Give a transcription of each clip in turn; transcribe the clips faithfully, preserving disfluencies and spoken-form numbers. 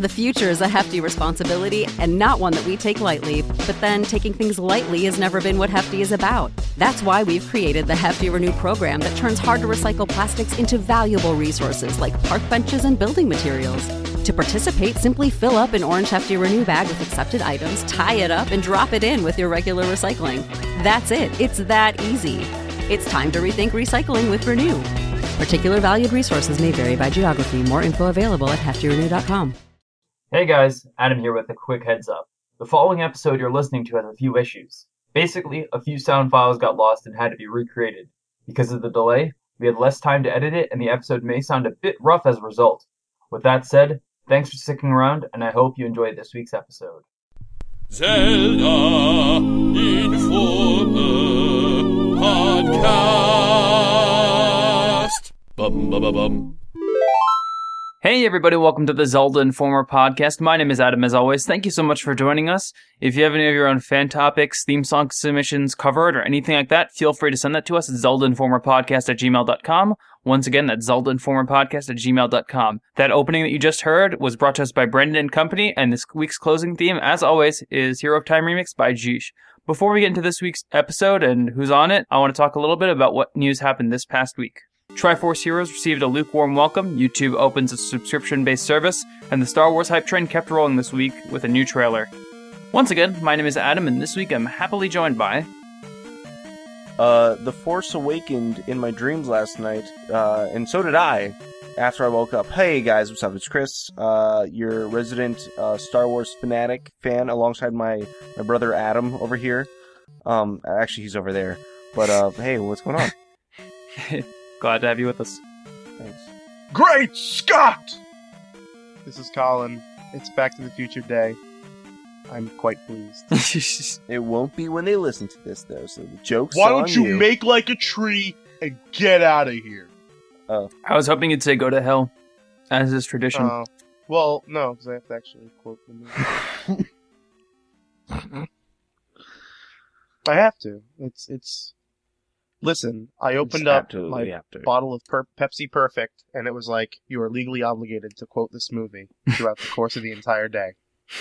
The future is a hefty responsibility and not one that we take lightly, but then taking things lightly has never been what Hefty is about. That's why we've created the Hefty Renew program that turns hard-to-recycle plastics into valuable resources like park benches and building materials. To participate, simply fill up an orange Hefty Renew bag with accepted items, tie it up, and drop it in with your regular recycling. That's it. It's that easy. It's time to rethink recycling with Renew. Particular valued resources may vary by geography. More info available at hefty renew dot com. Hey guys, Adam here with a quick heads up. The following episode you're listening to has a few issues. Basically, a few sound files got lost and had to be recreated. Because of the delay, we had less time to edit it and the episode may sound a bit rough as a result. With that said, thanks for sticking around and I hope you enjoyed this week's episode. Zelda Informer Podcast. Bum bum bum bum. Hey everybody, welcome to the Zelda Informer Podcast. My name is Adam, as always. Thank you so much for joining us. If you have any of your own fan topics, theme song submissions, cover art, or anything like that, feel free to send that to us at zelda informer podcast at gmail dot com. Once again, that's zelda informer podcast at gmail dot com. That opening that you just heard was brought to us by Brendan and Company, and this week's closing theme, as always, is Hero of Time Remix by Jeesh. Before we get into this week's episode and who's on it, I want to talk a little bit about what news happened this past week. Triforce Heroes received a lukewarm welcome, YouTube opens a subscription-based service, and the Star Wars hype train kept rolling this week with a new trailer. Once again, my name is Adam, and this week I'm happily joined by... Uh, The Force awakened in my dreams last night, uh, and so did I, after I woke up. Hey guys, what's up? It's Chris, uh, your resident, uh, Star Wars fanatic fan, alongside my, my brother Adam over here. Um, actually he's over there. But, uh, hey, what's going on? Glad to have you with us. Thanks. Great Scott! This is Colin. It's Back to the Future Day. I'm quite pleased. It won't be when they listen to this, though, so the joke's Why on don't you, you make like a tree and get out of here? Oh. I was hoping you'd say go to hell, as is tradition. Uh, well, no, because I have to actually quote the movie. I have to. It's, it's... Listen, I opened up my bottle of per- Pepsi Perfect, and it was like, you are legally obligated to quote this movie throughout the course of the entire day.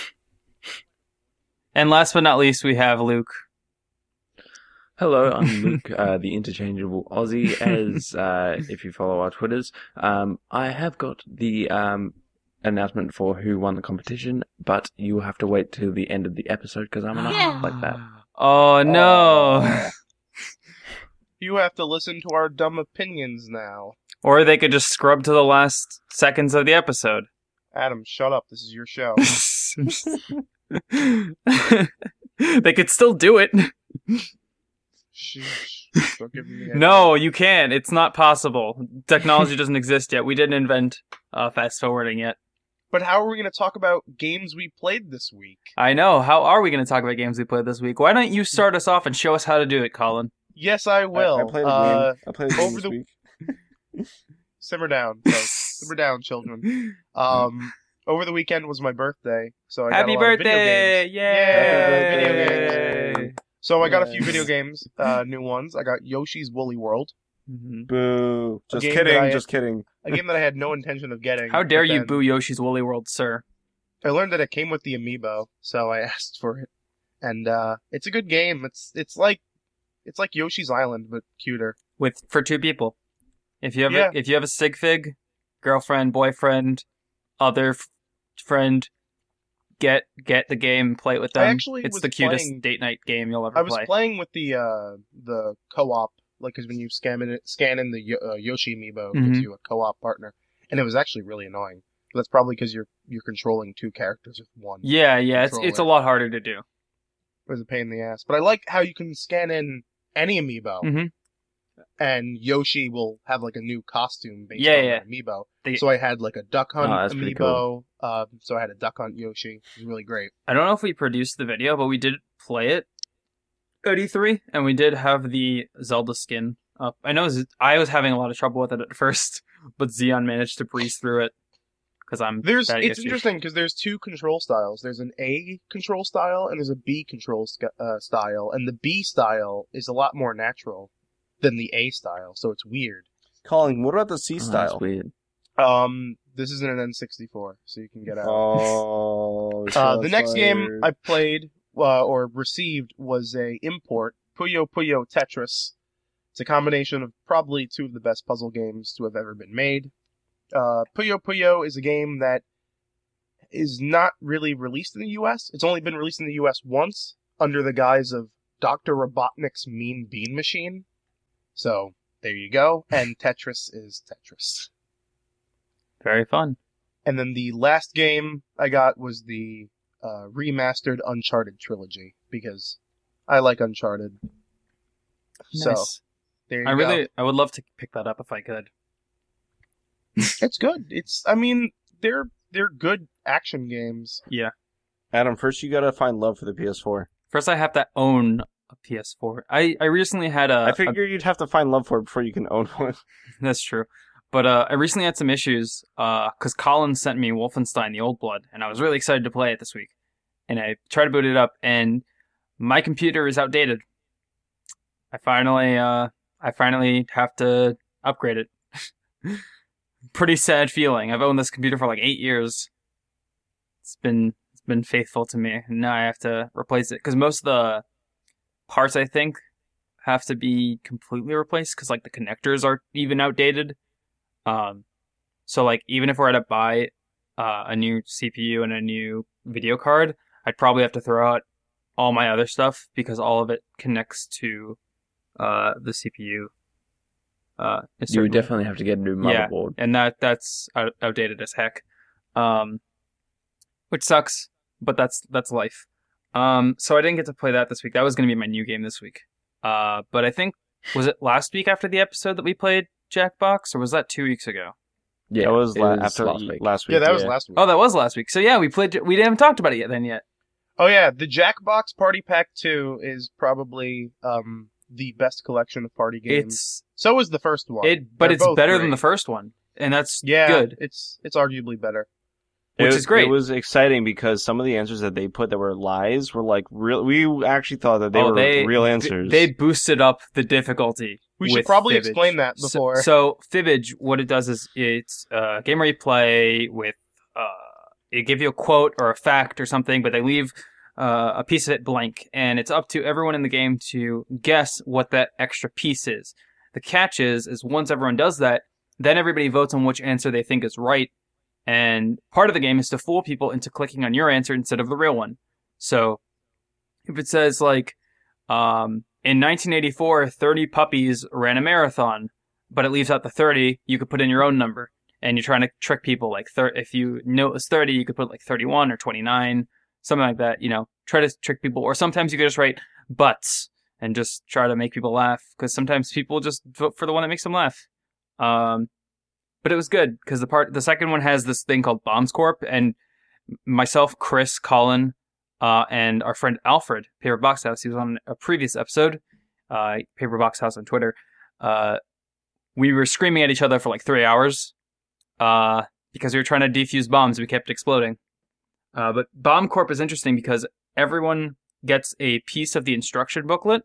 And last but not least, we have Luke. Hello, I'm Luke, uh, the interchangeable Aussie, as uh, if you follow our Twitters. Um, I have got the um, announcement for who won the competition, but you will have to wait till the end of the episode, because I'm going to yeah. like that. Oh, no! Oh. You have to listen to our dumb opinions now. Or they could just scrub to the last seconds of the episode. Adam, shut up. This is your show. They could still do it. Shh. Don't give me the No, you can't. It's not possible. Technology doesn't exist yet. We didn't invent uh, fast forwarding yet. But how are we going to talk about games we played this week? I know. How are we going to talk about games we played this week? Why don't you start us off and show us how to do it, Colin? Yes, I will. I, I played a uh, game. I played a game over this the... week. Simmer down, folks. Simmer down, children. Um, over the weekend was my birthday, so I Happy got a lot birthday! of video games. Yeah, Yay! video games. So I got a few video games, uh, new ones. I got Yoshi's Woolly World. Mm-hmm. Boo! Just game kidding. I, just kidding. A game that I had no intention of getting. How dare you then... boo Yoshi's Woolly World, sir? I learned that it came with the amiibo, so I asked for it, and uh, it's a good game. It's it's like it's like Yoshi's Island, but cuter. With for two people. If you have Yeah. a, if you have a sig fig, girlfriend, boyfriend, other f- friend, get get the game, play it with them. I actually it's was the cutest playing- date night game you'll ever I was play. playing with the uh, the co-op, like, because when you scan in, scan in the uh, Yoshi amiibo, it gives Mhm. you a co-op partner, and it was actually really annoying. But that's probably because you're you're controlling two characters with one. Yeah, yeah, it's it's a controller. lot harder to do. It was a pain in the ass. But I like how you can scan in any amiibo, Mm-hmm. and Yoshi will have like a new costume based Yeah, on yeah. that amiibo. They- So I had like a Duck Hunt Oh, that's pretty amiibo. cool. Uh, so I had a Duck Hunt Yoshi. It was really great. I don't know if we produced the video, but we did play it at E three, and we did have the Zelda skin up. I know Z- I was having a lot of trouble with it at first, but Xeon managed to breeze through it because I'm There's bad at it's Yoshi. interesting because there's two control styles. There's an A control style and there's a B control sk- uh, style, and the B style is a lot more natural than the A style, so it's weird. Colin, what about the C Oh, style? that's weird. Um, this isn't an N sixty-four, so you can get out. Oh, uh, the next game I played uh, or received was a import, Puyo Puyo Tetris. It's a combination of probably two of the best puzzle games to have ever been made. Uh, Puyo Puyo is a game that is not really released in the U S. It's only been released in the U S once under the guise of Doctor Robotnik's Mean Bean Machine. So, there you go. And Tetris is Tetris. Very fun. And then the last game I got was the uh, remastered Uncharted trilogy, because I like Uncharted. Nice. So, there you I go. really, I would love to pick that up if I could. It's good. It's, I mean, they're they're good action games. Yeah. Adam, first you gotta find love for the P S four. First, I have to own a P S four. I, I recently had a... I figured a, you'd have to find love for it before you can own one. That's true. But uh, I recently had some issues because uh, Colin sent me Wolfenstein: The Old Blood, and I was really excited to play it this week. And I tried to boot it up, and my computer is outdated. I finally, uh, I finally have to upgrade it. Pretty sad feeling. I've owned this computer for like eight years. It's been it's been faithful to me, and now I have to replace it because most of the parts I think have to be completely replaced because like the connectors are even outdated. Um, so like even if we're to buy uh, a new C P U and a new video card, I'd probably have to throw out all my other stuff because all of it connects to uh, the C P U. Uh, you would definitely have to get a new motherboard. Yeah, and that that's out- outdated as heck, um, which sucks, but that's that's life. Um, so I didn't get to play that this week. That was going to be my new game this week. Uh, but I think, was it last week after the episode that we played Jackbox, or was that two weeks ago? Yeah, it was, la- it was after last week. last week. Yeah, that yeah. was last week. Oh, that was last week. So yeah, we played. We haven't talked about it yet. Then yet. Oh yeah, the Jackbox Party Pack two is probably um. the best collection of party games. It's so is the first one. It, but They're it's both better great. than the first one, and that's yeah, good. It's it's arguably better, which it, is great. It was exciting because some of the answers that they put that were lies were like real. We actually thought that they oh, were they, real answers. They boosted up the difficulty. We should with probably Fibbage. explain that before. So, so Fibbage, what it does is it's a game where you play with. Uh, it give you a quote or a fact or something, but they leave. Uh, a piece of it blank, and it's up to everyone in the game to guess what that extra piece is. The catch is, is once everyone does that, then everybody votes on which answer they think is right, and part of the game is to fool people into clicking on your answer instead of the real one. So, if it says, like, um, in nineteen eighty-four, thirty puppies ran a marathon, but it leaves out the thirty, you could put in your own number, and you're trying to trick people, like, thir- if you know it was thirty, you could put, like, thirty-one or twenty-nine, something like that, you know, try to trick people. Or sometimes you could just write butts and just try to make people laugh, because sometimes people just vote for the one that makes them laugh. Um, but it was good, because the part, the second one has this thing called Bombs Corp, and myself, Chris, Colin, uh, and our friend Alfred, Paper Box House, he was on a previous episode, uh, Paper Box House on Twitter, uh, we were screaming at each other for like three hours, uh, because we were trying to defuse bombs, we kept exploding. Uh, but Bomb Corp is interesting because everyone gets a piece of the instruction booklet,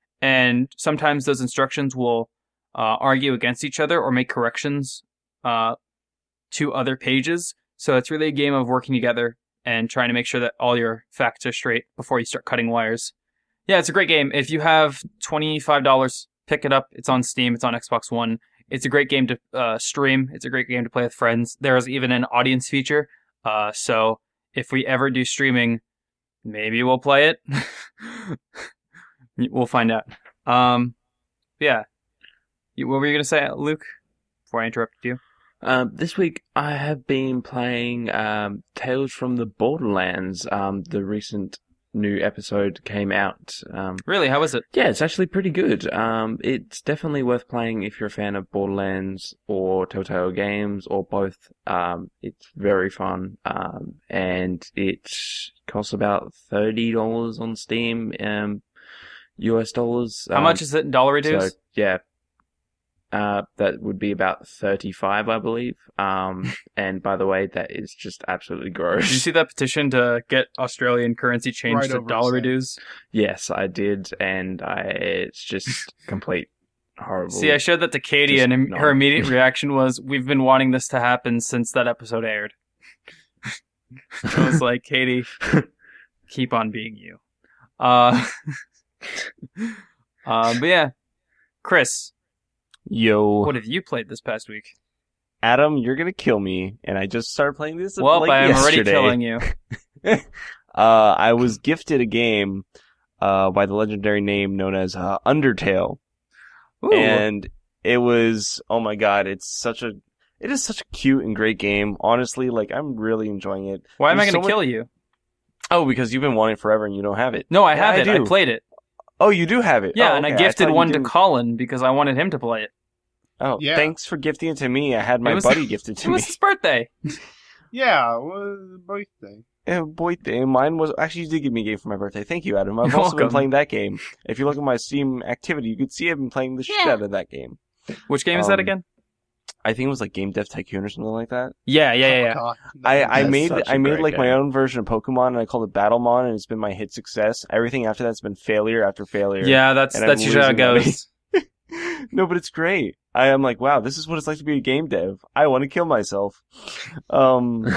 and sometimes those instructions will uh, argue against each other or make corrections uh, to other pages. So it's really a game of working together and trying to make sure that all your facts are straight before you start cutting wires. Yeah, it's a great game. If you have twenty-five dollars, pick it up. It's on Steam. It's on Xbox One. It's a great game to uh, stream. It's a great game to play with friends. There's even an audience feature. Uh, so... If we ever do streaming, maybe we'll play it. We'll find out. Um, yeah. What were you going to say, Luke, before I interrupted you? Um, this week, I have been playing um, Tales from the Borderlands. Um, the recent new episode came out. Um, really? How was it? Yeah, it's actually pretty good. Um, it's definitely worth playing if you're a fan of Borderlands or Telltale games or both. Um, it's very fun. Um, and it costs about thirty dollars on Steam, um, U S dollars. How um, much is it in dollar reduce? So, yeah. Uh, that would be about thirty-five, I believe. Um, and by the way, that is just absolutely gross. Did you see that petition to get Australian currency changed Right to over dollar his head. reduce? Yes, I did, and I it's just complete horrible. See, I showed that to Katie, Just and no. her immediate reaction was, "We've been wanting this to happen since that episode aired." I was like, "Katie, keep on being you." Uh, um, but yeah, Chris, Yo. what have you played this past week? Adam, you're gonna kill me, and I just started playing this Well, like I'm already yesterday. killing you. uh, I was gifted a game uh, by the legendary name known as uh, Undertale. Ooh. And it was, oh my god, it's such a, it is such a cute and great game. Honestly, like, I'm really enjoying it. Why am I There's going to so kill much- you? Oh, because you've been wanting it forever and you don't have it. No, I Yeah, have I it. I do. played it. Oh, you do have it? Yeah, Oh, and I okay. gifted thought you one to didn't- Colin because I wanted him to play it. Oh, Yeah. thanks for gifting it to me. I had It my was- buddy gifted to It was me. his birthday. Yeah, well, birthday. Yeah, boy, thing. Mine was actually you did give me a game for my birthday. Thank you, Adam. I've You're also been welcome. playing that game. If you look at my Steam activity, you could see I've been playing the shit Yeah. out of that game. Which game is that Um, again? I think it was like Game Dev Tycoon or something like that. Yeah, yeah, yeah. yeah. Oh, God. I, I That's made such a I made great like my game. own version of Pokemon and I called it Battlemon and it's been my hit success. Everything after that's been failure after failure. Yeah, that's And that's I'm usually how it losing money. goes. No, but it's great. I am like, wow, this is what it's like to be a game dev. I want to kill myself. Um,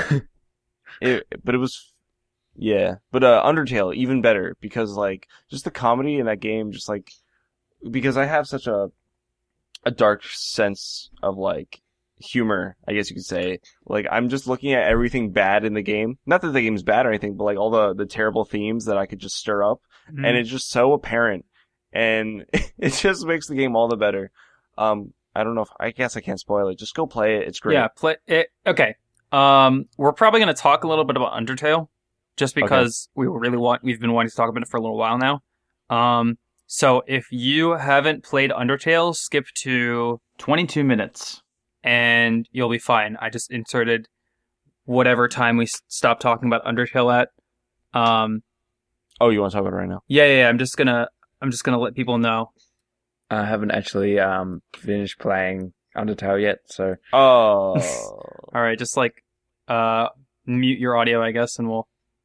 it, but it was, yeah. But uh, Undertale even better because like just the comedy in that game, just like because I have such a a dark sense of like humor, I guess you could say. Like I'm just looking at everything bad in the game. Not that the game's bad or anything, but like all the the terrible themes that I could just stir up, Mhm. and it's just so apparent. And it just makes the game all the better. Um, I don't know if I guess I can't spoil it. Just go play it. It's great. Yeah, play it. Okay. Um, we're probably going to talk a little bit about Undertale, just because we really want. We've been wanting to talk about it for a little while now. Um, so if you haven't played Undertale, skip to twenty-two minutes. and you'll be fine. I just inserted whatever time we s- stopped talking about Undertale at. Um, Oh, you want to talk about it right now? yeah, yeah. yeah, I'm just gonna. I'm just gonna let people know. I haven't actually um, finished playing Undertale yet, so Oh, All right, just like uh, mute your audio, I guess, and we'll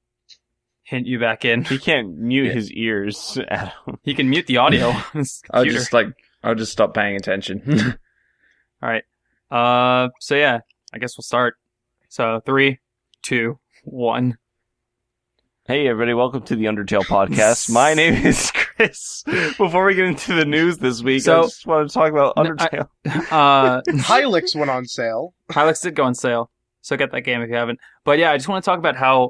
hint you back in. he can't mute Yeah. his ears, Adam. He can mute the audio. on his I'll computer. just like I'll just stop paying attention. All right. Uh, so yeah, I guess we'll start. So three, two, one. Hey, everybody! Welcome to the Undertale podcast. My name is Chris. Before we get into the news this week, So- I just want to talk about No, I- Undertale. Uh, Hylix went on sale. Hilux did go on sale, so get that game if you haven't. But yeah, I just want to talk about how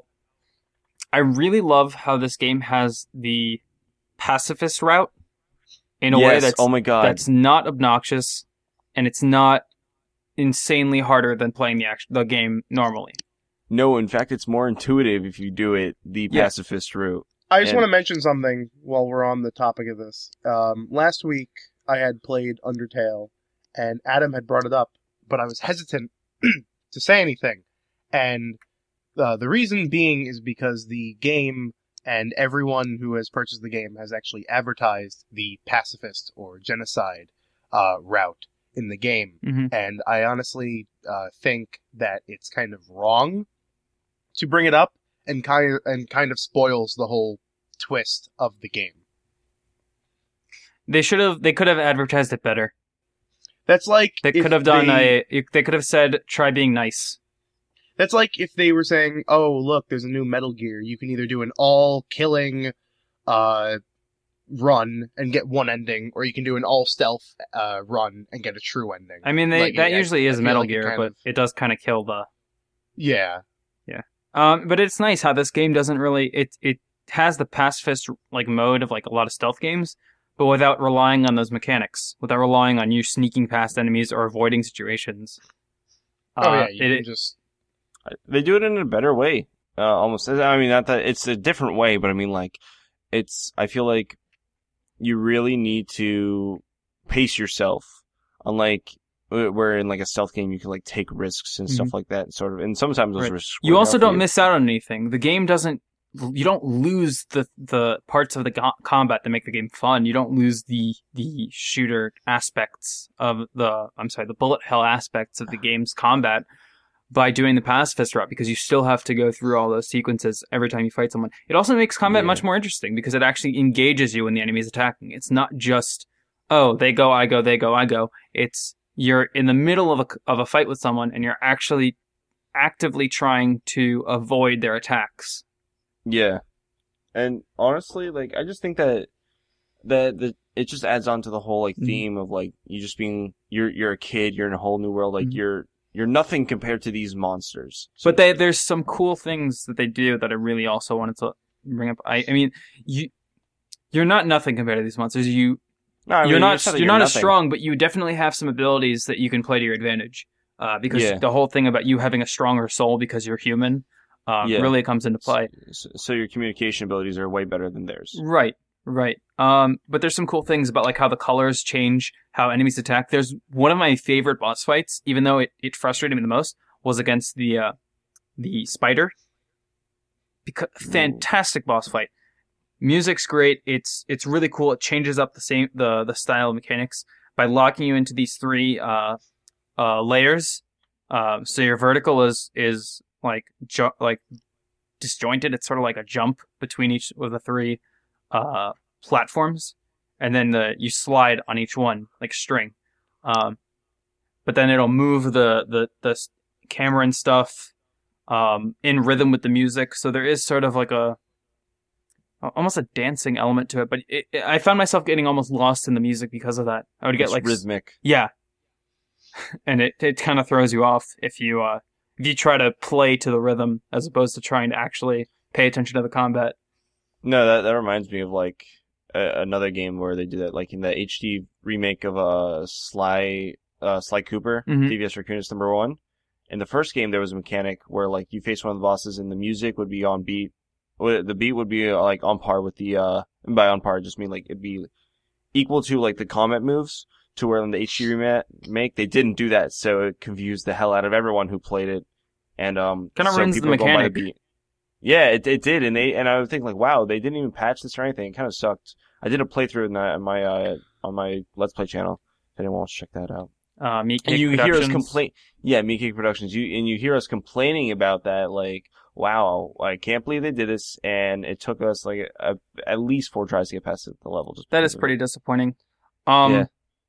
I really love how this game has the pacifist route in a yes. way that's oh my god. that's not obnoxious, and it's not insanely harder than playing the act- the game normally. No, in fact, it's more intuitive if you do it the Yeah. pacifist route. I just And- want to mention something while we're on the topic of this. Um, last week, I had played Undertale, and Adam had brought it up, but I was hesitant to say anything. And uh, the reason being is because the game and everyone who has purchased the game has actually advertised the pacifist or genocide uh, route in the game. Mhm. And I honestly uh, think that it's kind of wrong to bring it up and kind of, and kind of spoils the whole twist of the game. They should have. They could have advertised it better. That's like They if could have done they, a. They could have said, "Try being nice." That's like if they were saying, "Oh, look, there's a new Metal Gear. You can either do an all-killing uh, run and get one ending, or you can do an all-stealth uh, run and get a true ending." I mean, they, Like, that I- usually I is feel Metal like it Gear, kind but of- it does kind of kill the. Yeah. Um, but it's nice how this game doesn't really. It it has the pacifist like mode of like a lot of stealth games, but without relying on those mechanics, without relying on you sneaking past enemies or avoiding situations. Oh Uh, yeah, you it, can just They do it in a better way. Uh, almost. I mean, not that it's a different way, but I mean, like, it's. I feel like you really need to pace yourself. Unlike uh, where in like a stealth game, you can like take risks and stuff like that. Sort of, and sometimes those Right. risks. You work also out for don't you. miss out on anything. The game doesn't. You don't lose the the parts of the go- combat that make the game fun. You don't lose the the shooter aspects of the. I'm sorry, the bullet hell aspects of the game's combat by doing the pacifist route, because you still have to go through all those sequences every time you fight someone. It also makes combat Yeah. much more interesting because it actually engages you when the enemy is attacking. It's not just oh, they go, I go, they go, I go. It's you're in the middle of a of a fight with someone, and you're actually actively trying to avoid their attacks. Yeah, and honestly, like I just think that that the it just adds on to the whole like theme mm-hmm. of like you just being you're you're a kid, you're in a whole new world, like mm-hmm. you're you're nothing compared to these monsters. So but they there's some cool things that they do that I really also wanted to bring up. I I mean you you're not nothing compared to these monsters. You no, I mean, you're not you're, you're you're not as strong, but you definitely have some abilities that you can play to your advantage. Uh, because yeah. the whole thing about you having a stronger soul because you're human uh, yeah. really comes into play. So, so your communication abilities are way better than theirs. Right, right. Um, but there's some cool things about like how the colors change, how enemies attack. There's one of my favorite boss fights, even though it, it frustrated me the most, was against the uh, the spider. Because fantastic boss fight. Music's great. It's it's really cool. It changes up the same the the style of mechanics by locking you into these three. Uh, Uh, layers, um, so your vertical is is like ju- like disjointed. It's sort of like a jump between each of the three uh, platforms, and then the you slide on each one like a string. Um, but then it'll move the the the camera and stuff um, in rhythm with the music. So there is sort of like a almost a dancing element to it. But it, it, I found myself getting almost lost in the music because of that. I would get it's like rhythmic. Yeah. And it, it kind of throws you off if you uh, if you try to play to the rhythm as opposed to trying to actually pay attention to the combat. No, that that reminds me of like a, another game where they do that, like in the H D remake of uh, Sly uh, Sly Cooper, mm-hmm. Devious Raccoonist number one. In the first game, there was a mechanic where like you face one of the bosses and the music would be on beat. The beat would be like on par with the uh, and by on par, I just mean like it'd be equal to like the combat moves. To where in the H D remake, they didn't do that, so it confused the hell out of everyone who played it, and um, kind of so ruins the mechanic. The yeah, it it did, and they and I would think like, wow, they didn't even patch this or anything. It kind of sucked. I did a playthrough in that, on my uh, on my Let's Play channel. If anyone wants to check that out, uh, Meat Cake and you Productions. hear us complain, yeah, Meat Cake Productions. You and you hear us complaining about that, like, wow, I can't believe they did this, and it took us like a, at least four tries to get past the level. Just that is pretty disappointing. Um. Yeah.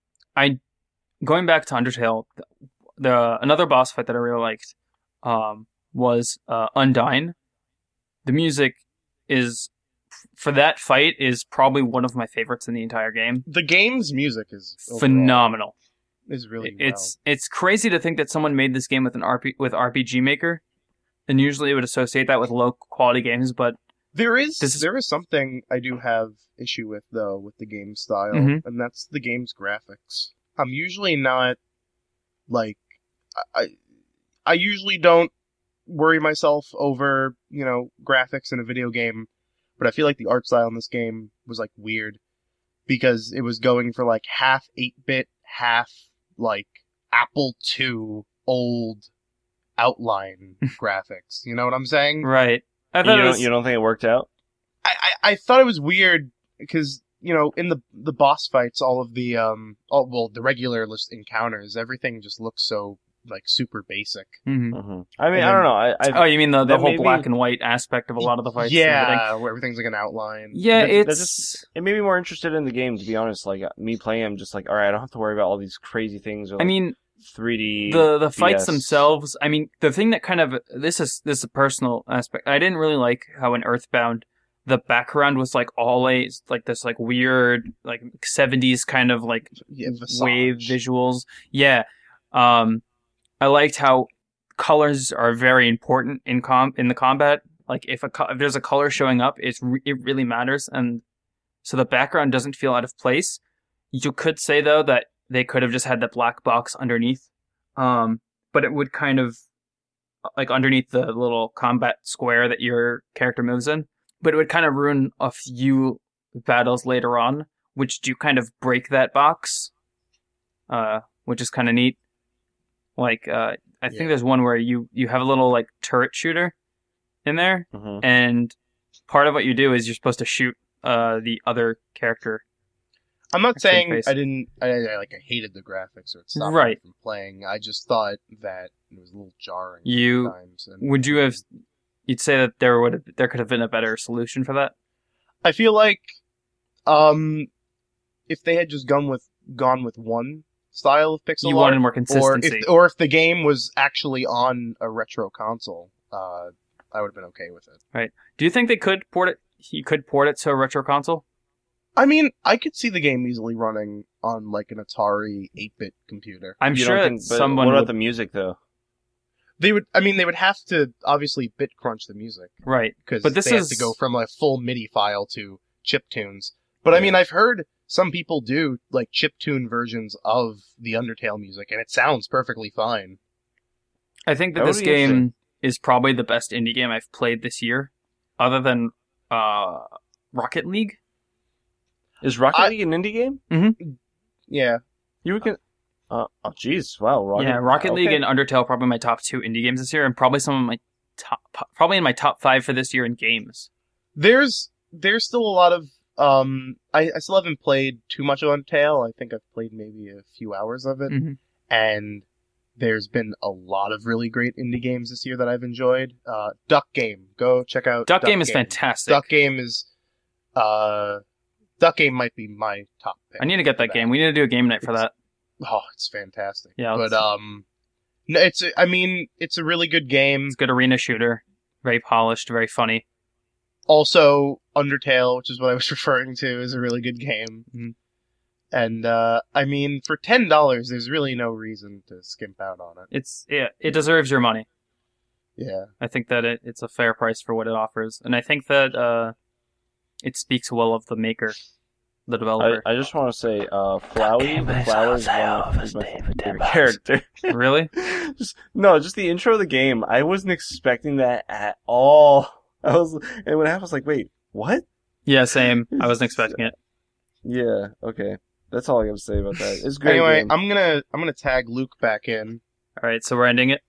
I going back to Undertale, the, the another boss fight that I really liked um, was uh, Undyne. The music is for that fight is probably one of my favorites in the entire game. The game's music is phenomenal. Is really it's well. It's crazy to think that someone made this game with an R P with R P G Maker, and usually it would associate that with low quality games, but. There is, is there is something I do have issue with, though, with the game style, mm-hmm. and that's the game's graphics. I'm usually not, like, I, I usually don't worry myself over, you know, graphics in a video game, but I feel like the art style in this game was, like, weird, because it was going for, like, half eight-bit, half, like, Apple two old outline graphics. You know what I'm saying? Right. I thought you, don't, was... you don't think it worked out? I, I, I thought it was weird because, you know, in the the boss fights, all of the um, all, well, the regular list encounters, everything just looks so like super basic. Mm-hmm. Mm-hmm. I mean, and I don't know. I, oh, you mean the, the whole maybe... black and white aspect of a lot of the fights? Yeah, where everything's like an outline. Yeah, that, it's that just, it made me more interested in the game. To be honest, like me playing, I'm just like, all right, I don't have to worry about all these crazy things. Or, like, I mean. three D the the fights B S. themselves. I mean, the thing that kind of this is this is a personal aspect. I didn't really like how in Earthbound the background was like always like this like weird like seventies kind of like yeah, wave visuals. Yeah, um, I liked how colors are very important in com in the combat. Like if a co- if there's a color showing up, it's re- it really matters, and so the background doesn't feel out of place. You could say though that. They could have just had that black box underneath, um, but it would kind of, like underneath the little combat square that your character moves in, but it would kind of ruin a few battles later on, which do kind of break that box, uh, which is kind of neat. Like, uh, I think yeah. there's one where you, you have a little, like, turret shooter in there, mm-hmm. and part of what you do is you're supposed to shoot uh, the other character. I'm not saying face. I didn't, I, I like I hated the graphics or it stopped right. me from playing. I just thought that it was a little jarring. You times and, would you have? You'd say that there would have, there could have been a better solution for that. I feel like, um, if they had just gone with gone with one style of pixel You art, wanted more consistency. or if or if the game was actually on a retro console, uh, I would have been okay with it. Right. Do you think they could port it? You could port it to a retro console? I mean, I could see the game easily running on like an Atari eight-bit computer. I'm You sure don't that think, but someone What about would- the music though? They would. I mean, they would have to obviously bit crunch the music right. because But this they is have to go from a full MIDI file to chiptunes. But I mean, I've heard some people do like chiptune versions of the Undertale music, and it sounds perfectly fine. I think that, That would this be game interesting. is probably the best indie game I've played this year, other than uh, Rocket League. Is Rocket I- League an indie game? Yeah. You can. Uh, oh, jeez! Wow, Rocket. yeah, Rocket League okay. and Undertale are probably my top two indie games this year, and probably some of my top, probably in my top five for this year in games. There's there's still a lot of um. I, I still haven't played too much of Undertale. I think I've played maybe a few hours of it, Mhm. and there's been a lot of really great indie games this year that I've enjoyed. Uh, Duck Game, go check out. Duck, Game is fantastic. Duck Game is, uh, Duck Game might be my top pick. I need to get that game. We need to do a game night for that. Oh, it's fantastic. Yeah, but let's- um, no, it's a- I mean, it's a really good game. It's a good arena shooter, very polished, very funny. Also, Undertale, which is what I was referring to, is a really good game. Mhm. And uh, I mean, for ten dollars, there's really no reason to skimp out on it. It's yeah, it deserves your money. Yeah. I think that it, it's a fair price for what it offers, and I think that uh, it speaks well of the maker, the I, developer. I just want to say, uh, Flowey, the Flower is one of is my favorite character. Really? just, no, just the intro of the game. I wasn't expecting that at all. I was, and when it happened, I was like, wait, what? Yeah, same. I wasn't expecting it. Yeah, okay. That's all I got to say about that. It's a great. Anyway, game. I'm gonna I'm gonna tag Luke back in. All right, so we're ending it.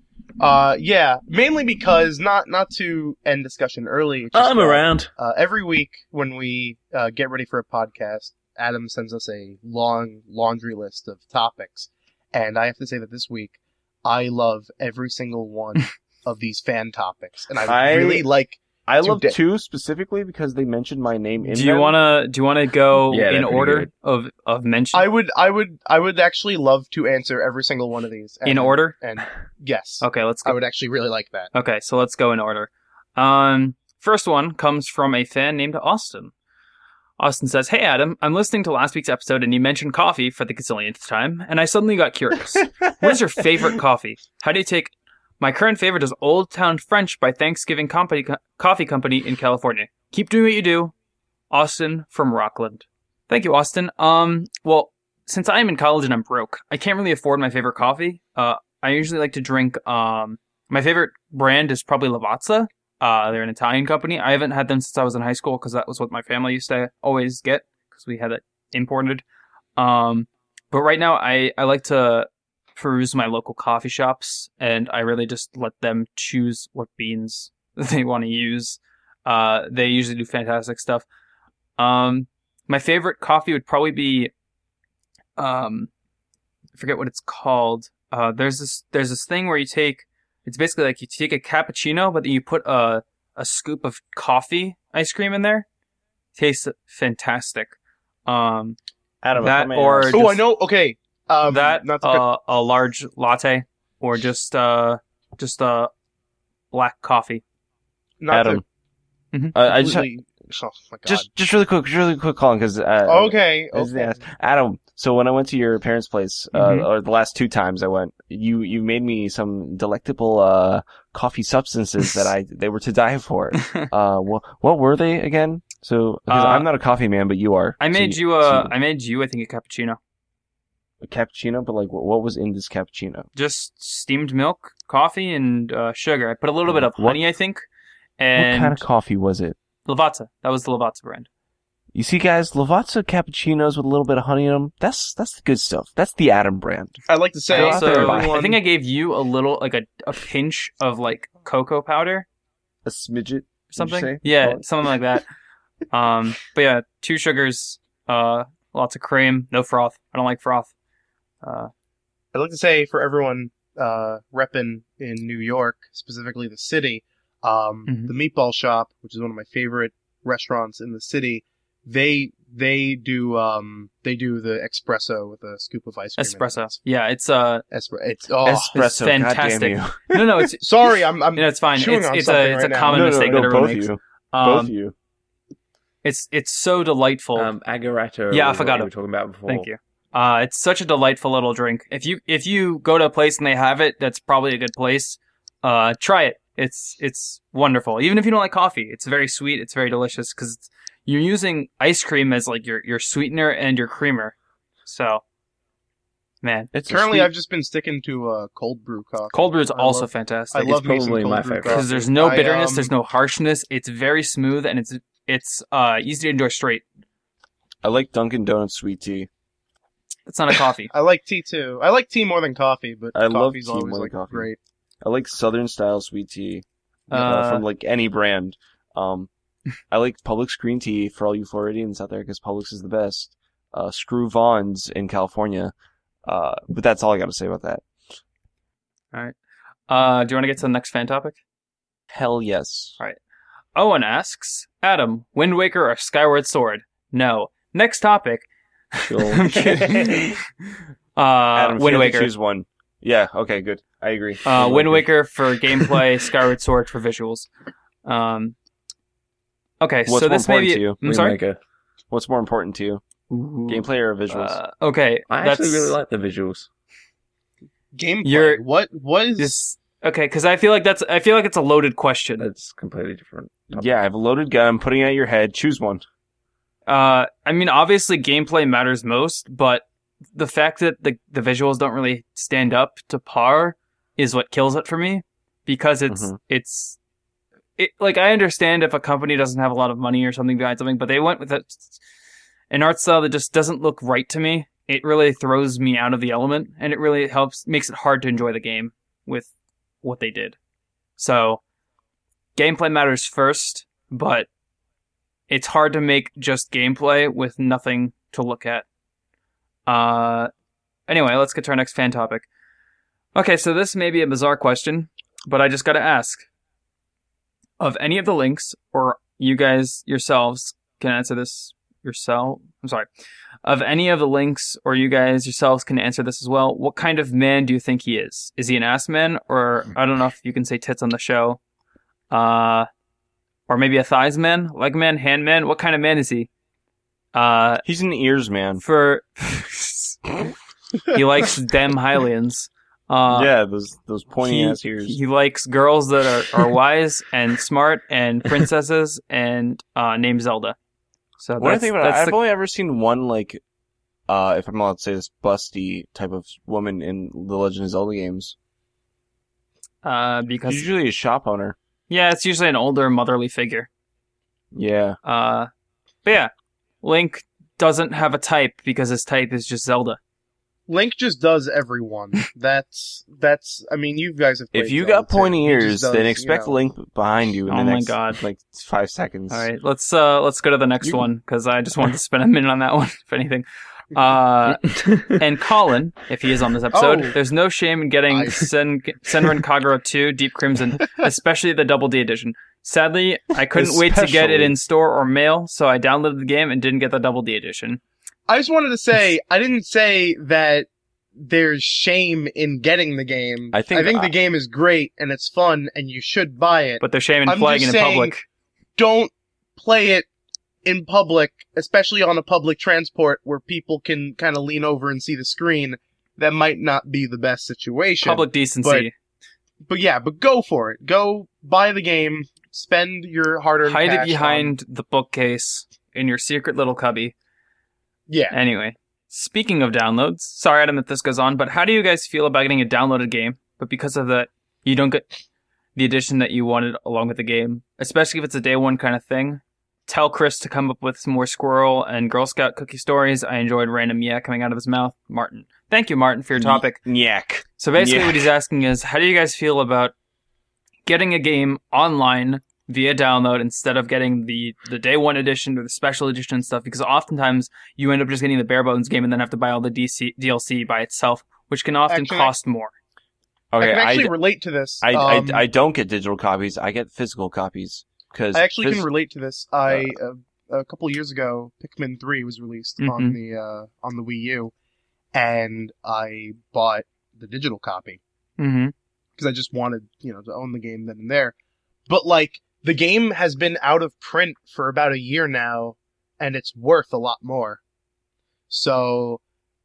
Uh, yeah, mainly because not not to end discussion early. it's just I'm that, around. Uh, every week when we uh, get ready for a podcast, Adam sends us a long laundry list of topics, and I have to say that this week I love every single one of these fan topics, and I, I- really like. I to love de- two specifically because they mentioned my name in Do you them. wanna do you wanna go Yeah, they're in pretty order good. of of mention? I would I would I would actually love to answer every single one of these and, in order? and yes, Okay, let's I go. would actually really like that. Okay, so let's go in order. Um, first one comes from a fan named Austin. Austin says, "Hey Adam, I'm listening to last week's episode and you mentioned coffee for the gazillionth time, and I suddenly got curious. What is your favorite coffee? How do you take? My current favorite is Old Town French by Thanksgiving Company, Coffee Company in California. Keep doing what you do." Austin from Rockland. Thank you, Austin. Um, well, since I am in college and I'm broke, I can't really afford my favorite coffee. Uh, I usually like to drink, um, my favorite brand is probably Lavazza. Uh, they're an Italian company. I haven't had them since I was in high school because that was what my family used to always get because we had it imported. Um, but right now I, I like to peruse my local coffee shops and I really just let them choose what beans they want to use. Uh, they usually do fantastic stuff. Um, my favorite coffee would probably be, um, I forget what it's called. Uh, there's this, there's this thing where you take, it's basically like you take a cappuccino, but then you put a, a scoop of coffee ice cream in there. Tastes fantastic. Um, Adam, if that I may or ask- Oh, I just- know. Okay, um, that, not to cut- uh, a large latte or just, uh, just, uh, black coffee. not Adam, Mhm. uh, I just completely- oh my god. just just really quick, really quick, Colin, because uh, okay. I was gonna okay. ask- Adam. So when I went to your parents' place, uh, Mhm. or the last two times I went, you you made me some delectable uh coffee substances that I they were to die for. uh, what what were they again? So because Uh, I'm not a coffee man, but you are. I So made you, so uh, I made you, I think, a cappuccino. a cappuccino, but like what, what was in this cappuccino? Just steamed milk, coffee, and uh, sugar. I put a little bit of What- honey, I think, and what kind of coffee was it? Lavazza. That was the Lavazza brand. You see, guys, Lavazza cappuccinos with a little bit of honey in them. That's that's the good stuff. That's the Adam brand. I'd like to say, Go out there and Also, buy it. I think I gave you a little, like a, a pinch of like cocoa powder A smidget. or something. say? Yeah, Call it? something like that. Um, but yeah, two sugars, uh, lots of cream, no froth. I don't like froth. Uh, I'd like to say for everyone uh, repping in New York, specifically the city, um, Mhm. the Meatball Shop, which is one of my favorite restaurants in the city, they they do um they do the espresso with a scoop of ice cream. Espresso. Yeah, it's uh Espre- it's oh, Espresso, it's fantastic. goddamn No, no, it's sorry, I'm I'm no, it's fine. chewing It's on it's something a it's right a now. common no, no, mistake no, that everyone both makes. of you. Um, both of you. It's it's so delightful. Um, Agarato. Yeah, I was what forgot you it. were talking about before. Thank you. Uh, it's such a delightful little drink. If you if you go to a place and they have it, that's probably a good place. Uh, try it. It's it's wonderful. Even if you don't like coffee, it's very sweet. It's very delicious because you're using ice cream as like your, your sweetener and your creamer. So, man, It's a Currently, sweet- I've just been sticking to uh, cold brew coffee. cold brew is I also love- fantastic. I love me some probably cold my brew favorite. coffee. Because there's no I, bitterness, um, there's no harshness. It's very smooth and it's it's uh easy to enjoy straight. I like Dunkin' Donuts sweet tea. It's not a coffee. I like tea too. I like tea more than coffee, but I love coffee's tea always more than like coffee. great. I like Southern style sweet tea uh, Uh, from like any brand. Um, I like Publix green tea for all you Floridians out there because Publix is the best. Uh, screw Vaughn's in California. Uh, but that's all I got to say about that. Uh, do you want to get to the next fan topic? Hell yes. Owen asks, Adam, Wind Waker or Skyward Sword? No. Next topic. I'm kidding. uh, Adam, if you Wind had to Waker. choose one. Yeah. Okay. Good. I agree. Uh, Wind Waker for gameplay, Skyward Sword for visuals. Um, okay, What's so more this may important be. to you? I'm sorry. Remaker. What's more important to you, Ooh. gameplay or visuals? Uh, okay, I that's actually really like the visuals. Gameplay. You're- what what is this. Okay, because I feel like that's. I feel like it's a loaded question. That's completely different. topic. yeah, I have a loaded gun. I'm putting it at your head. Choose one. Uh, I mean, obviously gameplay matters most, but the fact that the the visuals don't really stand up to par is what kills it for me. Because it's Mhm. it's it like I understand if a company doesn't have a lot of money or something behind something, but they went with a, an art style that just doesn't look right to me. It really throws me out of the element, and it really helps makes it hard to enjoy the game with what they did. So gameplay matters first, but it's hard to make just gameplay with nothing to look at. Uh, anyway, let's get to our next fan topic. Okay, so this may be a bizarre question, but I just gotta ask. Of any of the links, or you guys yourselves can answer this yourself. I'm sorry. Of any of the links, or you guys yourselves can answer this as well. What kind of man do you think he is? Is he an ass man, or I don't know if you can say tits on the show, uh, or maybe a thighs man, leg man, hand man? What kind of man is he? Uh, He's an ears man. for he likes dem Hylians. Uh, yeah, those those pointy he, ass ears. he likes girls that are, are wise and smart and princesses and uh, named Zelda. So What I that's, think about it, that's I've the- only ever seen one like, uh, if I'm allowed to say this, busty type of woman in the Legend of Zelda games. uh, She's because usually a shop owner. yeah, it's usually an older motherly figure. Yeah. Uh, but yeah, Link doesn't have a type because his type is just Zelda. Link just does everyone. That's that's. I mean, you guys have. If played you Zelda, got too. pointy He just ears, does, then you expect know. Link behind you in Oh the my next God. like five seconds. All right, let's uh let's go to the next You- one because I just wanted to spend a minute on that one, if anything. Uh, and Colin, if he is on this episode, Oh. there's no shame in getting I- Sen- Senran Kagura two Deep Crimson, especially the Double D edition. Sadly, I couldn't wait to get it Especially. in store or mail, so I downloaded the game and didn't get the Double D edition. I just wanted to say, I didn't say that there's shame in getting the game. I think I think I- the game is great and it's fun and you should buy it. But there's shame in I'm flagging in just saying- public. Don't play it in public, especially on a public transport where people can kind of lean over and see the screen. That might not be the best situation. Public decency. But yeah, but go for it. Go buy the game. Spend your hard-earned Hide cash it behind the bookcase in your secret little cubby. on- Yeah. Anyway, speaking of downloads, sorry Adam that this goes on, but how do you guys feel about getting a downloaded game, but because of that, you don't get the edition that you wanted along with the game, especially if it's a day one kind of thing? Tell Chris to come up with some more Squirrel and Girl Scout cookie stories. I enjoyed random yeah coming out of his mouth. Martin. Thank you, Martin, for your topic. Nyak. So basically Yeah. what he's asking is, how do you guys feel about getting a game online via download instead of getting the, the day one edition or the special edition and stuff? Because oftentimes you end up just getting the bare bones game and then have to buy all the D C, D L C by itself, which can often Actually, cost more. Okay, I can actually I, relate to this. I, Um, I, I don't get digital copies. I get physical copies because I actually can relate to this. I uh, a couple years ago, Pikmin three was released Mhm. on the uh, on the Wii U, and I bought the digital copy Mm-hmm. because I just wanted, you know, to own the game then and there. But like, the game has been out of print for about a year now, and it's worth a lot more. So,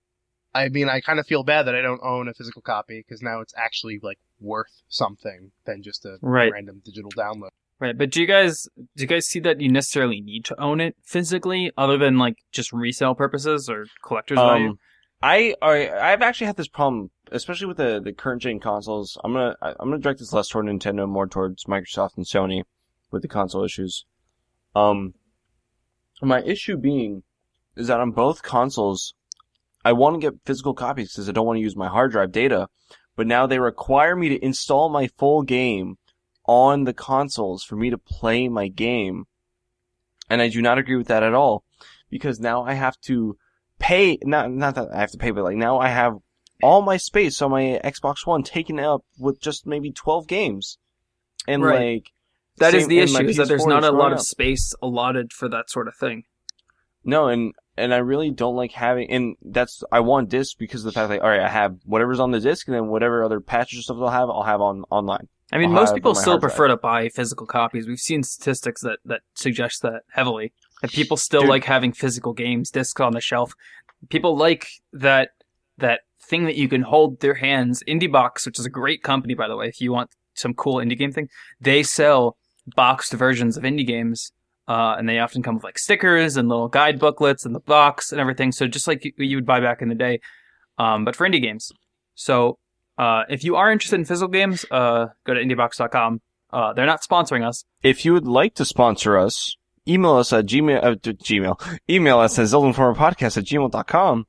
I mean, I kind of feel bad that I don't own a physical copy because now it's actually like worth something than just a Right. random digital download. Right, but do you guys do you guys see that you necessarily need to own it physically, other than like just resale purposes or collector's value? Um, I, I I've actually had this problem, especially with the, the current gen consoles. I'm gonna I- I'm gonna direct this less toward Nintendo, more towards Microsoft and Sony with the console issues. Um, my issue being is that on both consoles, I want to get physical copies because I don't want to use my hard drive data, but now they require me to install my full game on the consoles for me to play my game. And I do not agree with that at all, because now I have to pay, not, not that I have to pay, but like now I have all my space on my Xbox One taken up with just maybe twelve games. And Right. like, That is same- the and my issue, is that there's P S four not is a lot growing of up. space allotted for that sort of thing. No, and and I really don't like having, and that's, I want discs because of the fact that, alright, I have whatever's on the disc, and then whatever other patches or stuff I'll have, I'll have on online. I mean, I'll most have people on my still hard drive. prefer to buy physical copies. We've seen statistics that, that suggest that heavily. That people still Dude. like having physical games, discs on the shelf. People like that that thing that you can hold with their hands. IndieBox, which is a great company, by the way, if you want some cool indie game thing, they sell boxed versions of indie games. Uh, and they often come with like stickers and little guide booklets in the box and everything. So just like you, you would buy back in the day, um, but for indie games. So uh, if you are interested in physical games, uh, go to indie box dot com. Uh, they're not sponsoring us. If you would like to sponsor us, email us at gmail, uh, d- gmail, email us at zeldainformerpodcast at gmail dot com.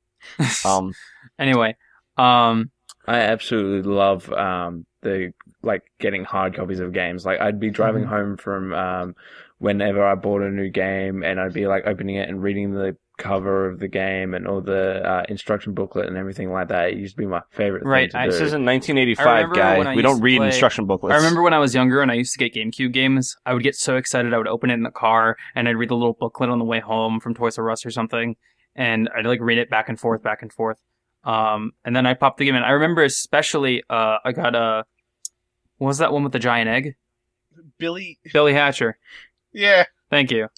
Um, Anyway, um, I absolutely love um, the like getting hard copies of games. Like I'd be driving Mhm. home from um, whenever I bought a new game, and I'd be like opening it and reading the cover of the game and all the uh, instruction booklet and everything like that. It used to be my favorite Right, thing I- to this do. isn't nineteen I eighty-five, remember guy. when I We used don't to read play- instruction booklets. I remember when I was younger and I used to get GameCube games, I would get so excited I would open it in the car and I'd read the little booklet on the way home from Toys R Us or something, and I'd like read it back and forth, back and forth. Um, and then I popped the game in. I remember especially, uh, I got a, what was that one with the giant egg? Billy, Billy Hatcher. yeah, Thank you.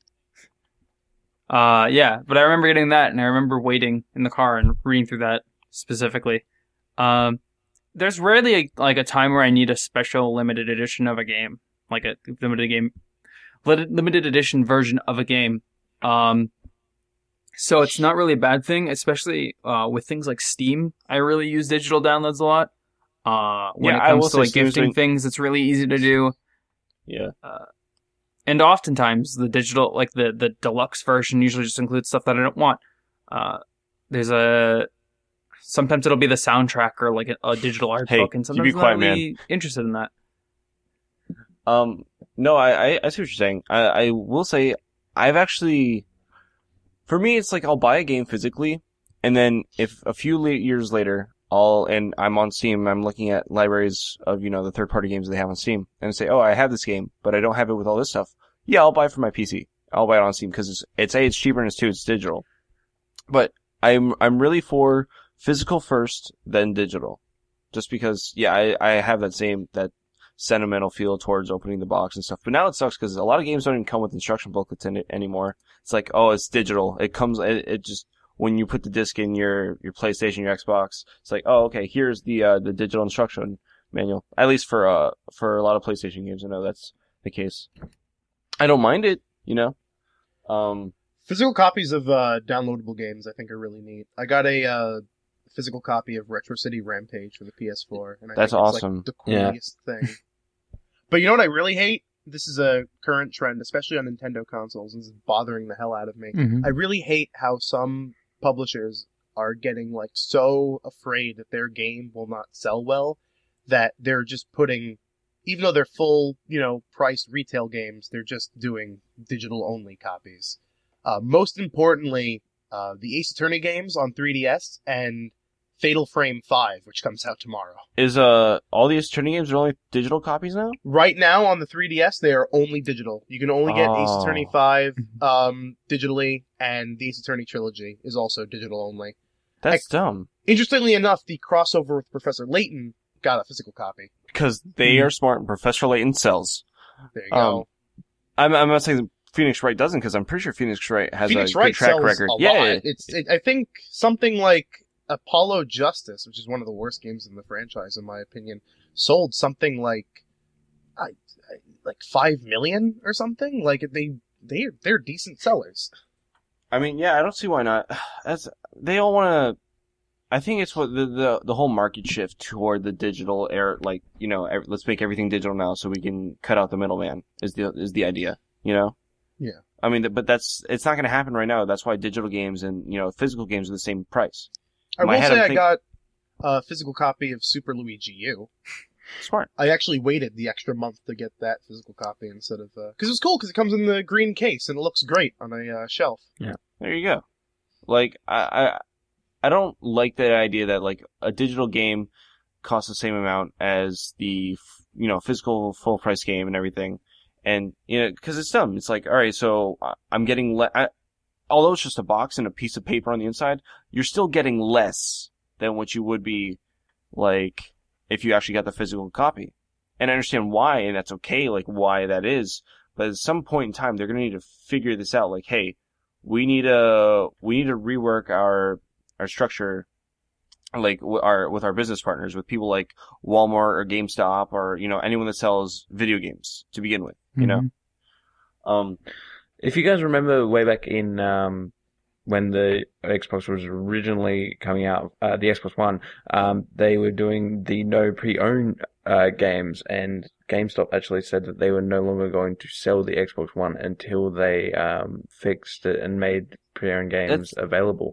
Uh, yeah, but I remember getting that, and I remember waiting in the car and reading through that specifically. Um, there's rarely a, like a time where I need a special limited edition of a game, like a limited game, lit- limited edition version of a game. Um, so it's not really a bad thing, especially uh, with things like Steam. I really use digital downloads a lot. Uh, when Yeah, it I will comes to say like Steam's gifting doing- things, it's really easy to do. Yeah. And oftentimes the digital, like the, the deluxe version usually just includes stuff that I don't want. Uh, there's a, sometimes it'll be the soundtrack or like a, a digital art Hey, book, and you sometimes be I'm not quiet, really interested in that. Um, no, I, I, I see what you're saying. I, I will say, I've actually, for me, it's like I'll buy a game physically, and then if a few la- years later, I'll, and I'm on Steam, I'm looking at libraries of, you know, the third-party games they have on Steam, and say, oh, I have this game, but I don't have it with all this stuff. Yeah, I'll buy it for my P C. I'll buy it on Steam, because it's, it's A, it's cheaper, and it's two, it's digital. But I'm, I'm really for physical first, then digital. Just because, yeah, I, I have that same, that sentimental feel towards opening the box and stuff. But now it sucks because a lot of games don't even come with instruction booklets in it anymore. It's like, oh, it's digital. It comes, it, it just, when you put the disc in your, your PlayStation, your Xbox, it's like, oh, okay, here's the, uh, the digital instruction manual. At least for, uh, for a lot of PlayStation games, I know that's the case. I don't mind it, you know? Um, physical copies of uh, downloadable games I think are really neat. I got a uh, physical copy of Retro City Rampage for the P S four, and I That's think it's awesome. like the Yeah. coolest thing. But you know what I really hate? This is a current trend, especially on Nintendo consoles, and this is bothering the hell out of me. Mm-hmm. I really hate how some publishers are getting like so afraid that their game will not sell well that they're just putting, even though they're full, you know, priced retail games, they're just doing digital only copies. Uh, most importantly, uh, the Ace Attorney games on three D S and Fatal Frame five, which comes out tomorrow. Is uh all these Attorney games are only digital copies now? Right now on the three D S, they are only digital. You can only get oh. Ace Attorney five um, digitally, and the Ace Attorney trilogy is also digital only. That's I, dumb. Interestingly enough, the crossover with Professor Layton got a physical copy. Because they mm. are smart and Professor Layton sells. There you go. Um, I'm, I'm not saying Phoenix Wright doesn't, because I'm pretty sure Phoenix Wright has Phoenix a Wright good track sells record. A yeah, lot. It's, it, I think something like Apollo Justice, which is one of the worst games in the franchise, in my opinion, sold something like I, I, like five million or something. Like they they they're decent sellers. I mean, yeah, I don't see why not. That's they all want to. I think it's what the, the the whole market shift toward the digital era. Like, you know, every, let's make everything digital now so we can cut out the middleman. Is the is the idea? You know? Yeah. I mean, but that's it's not going to happen right now. That's why digital games and you know physical games are the same price. I will say I think... got a physical copy of Super Luigi U. Smart. I actually waited the extra month to get that physical copy instead of... Because uh, it's cool, because it comes in the green case, and it looks great on a uh, shelf. Yeah. There you go. Like, I, I I don't like the idea that, like, a digital game costs the same amount as the, you know, physical full-price game and everything. And, you know, because it's dumb. It's like, all right, so I'm getting... Le- I, although it's just a box and a piece of paper on the inside, you're still getting less than what you would be, like, if you actually got the physical copy. And I understand why, and that's okay, like, why that is. But at some point in time, they're going to need to figure this out. Like, hey, we need to, we need to rework our, our structure, like, our, with our business partners, with people like Walmart or GameStop or, you know, anyone that sells video games to begin with, you mm-hmm. know? Um, If you guys remember way back in um, when the Xbox was originally coming out, uh, the Xbox One, um, they were doing the no pre-owned uh, games, and GameStop actually said that they were no longer going to sell the Xbox One until they um, fixed it and made pre-owned games that's, available.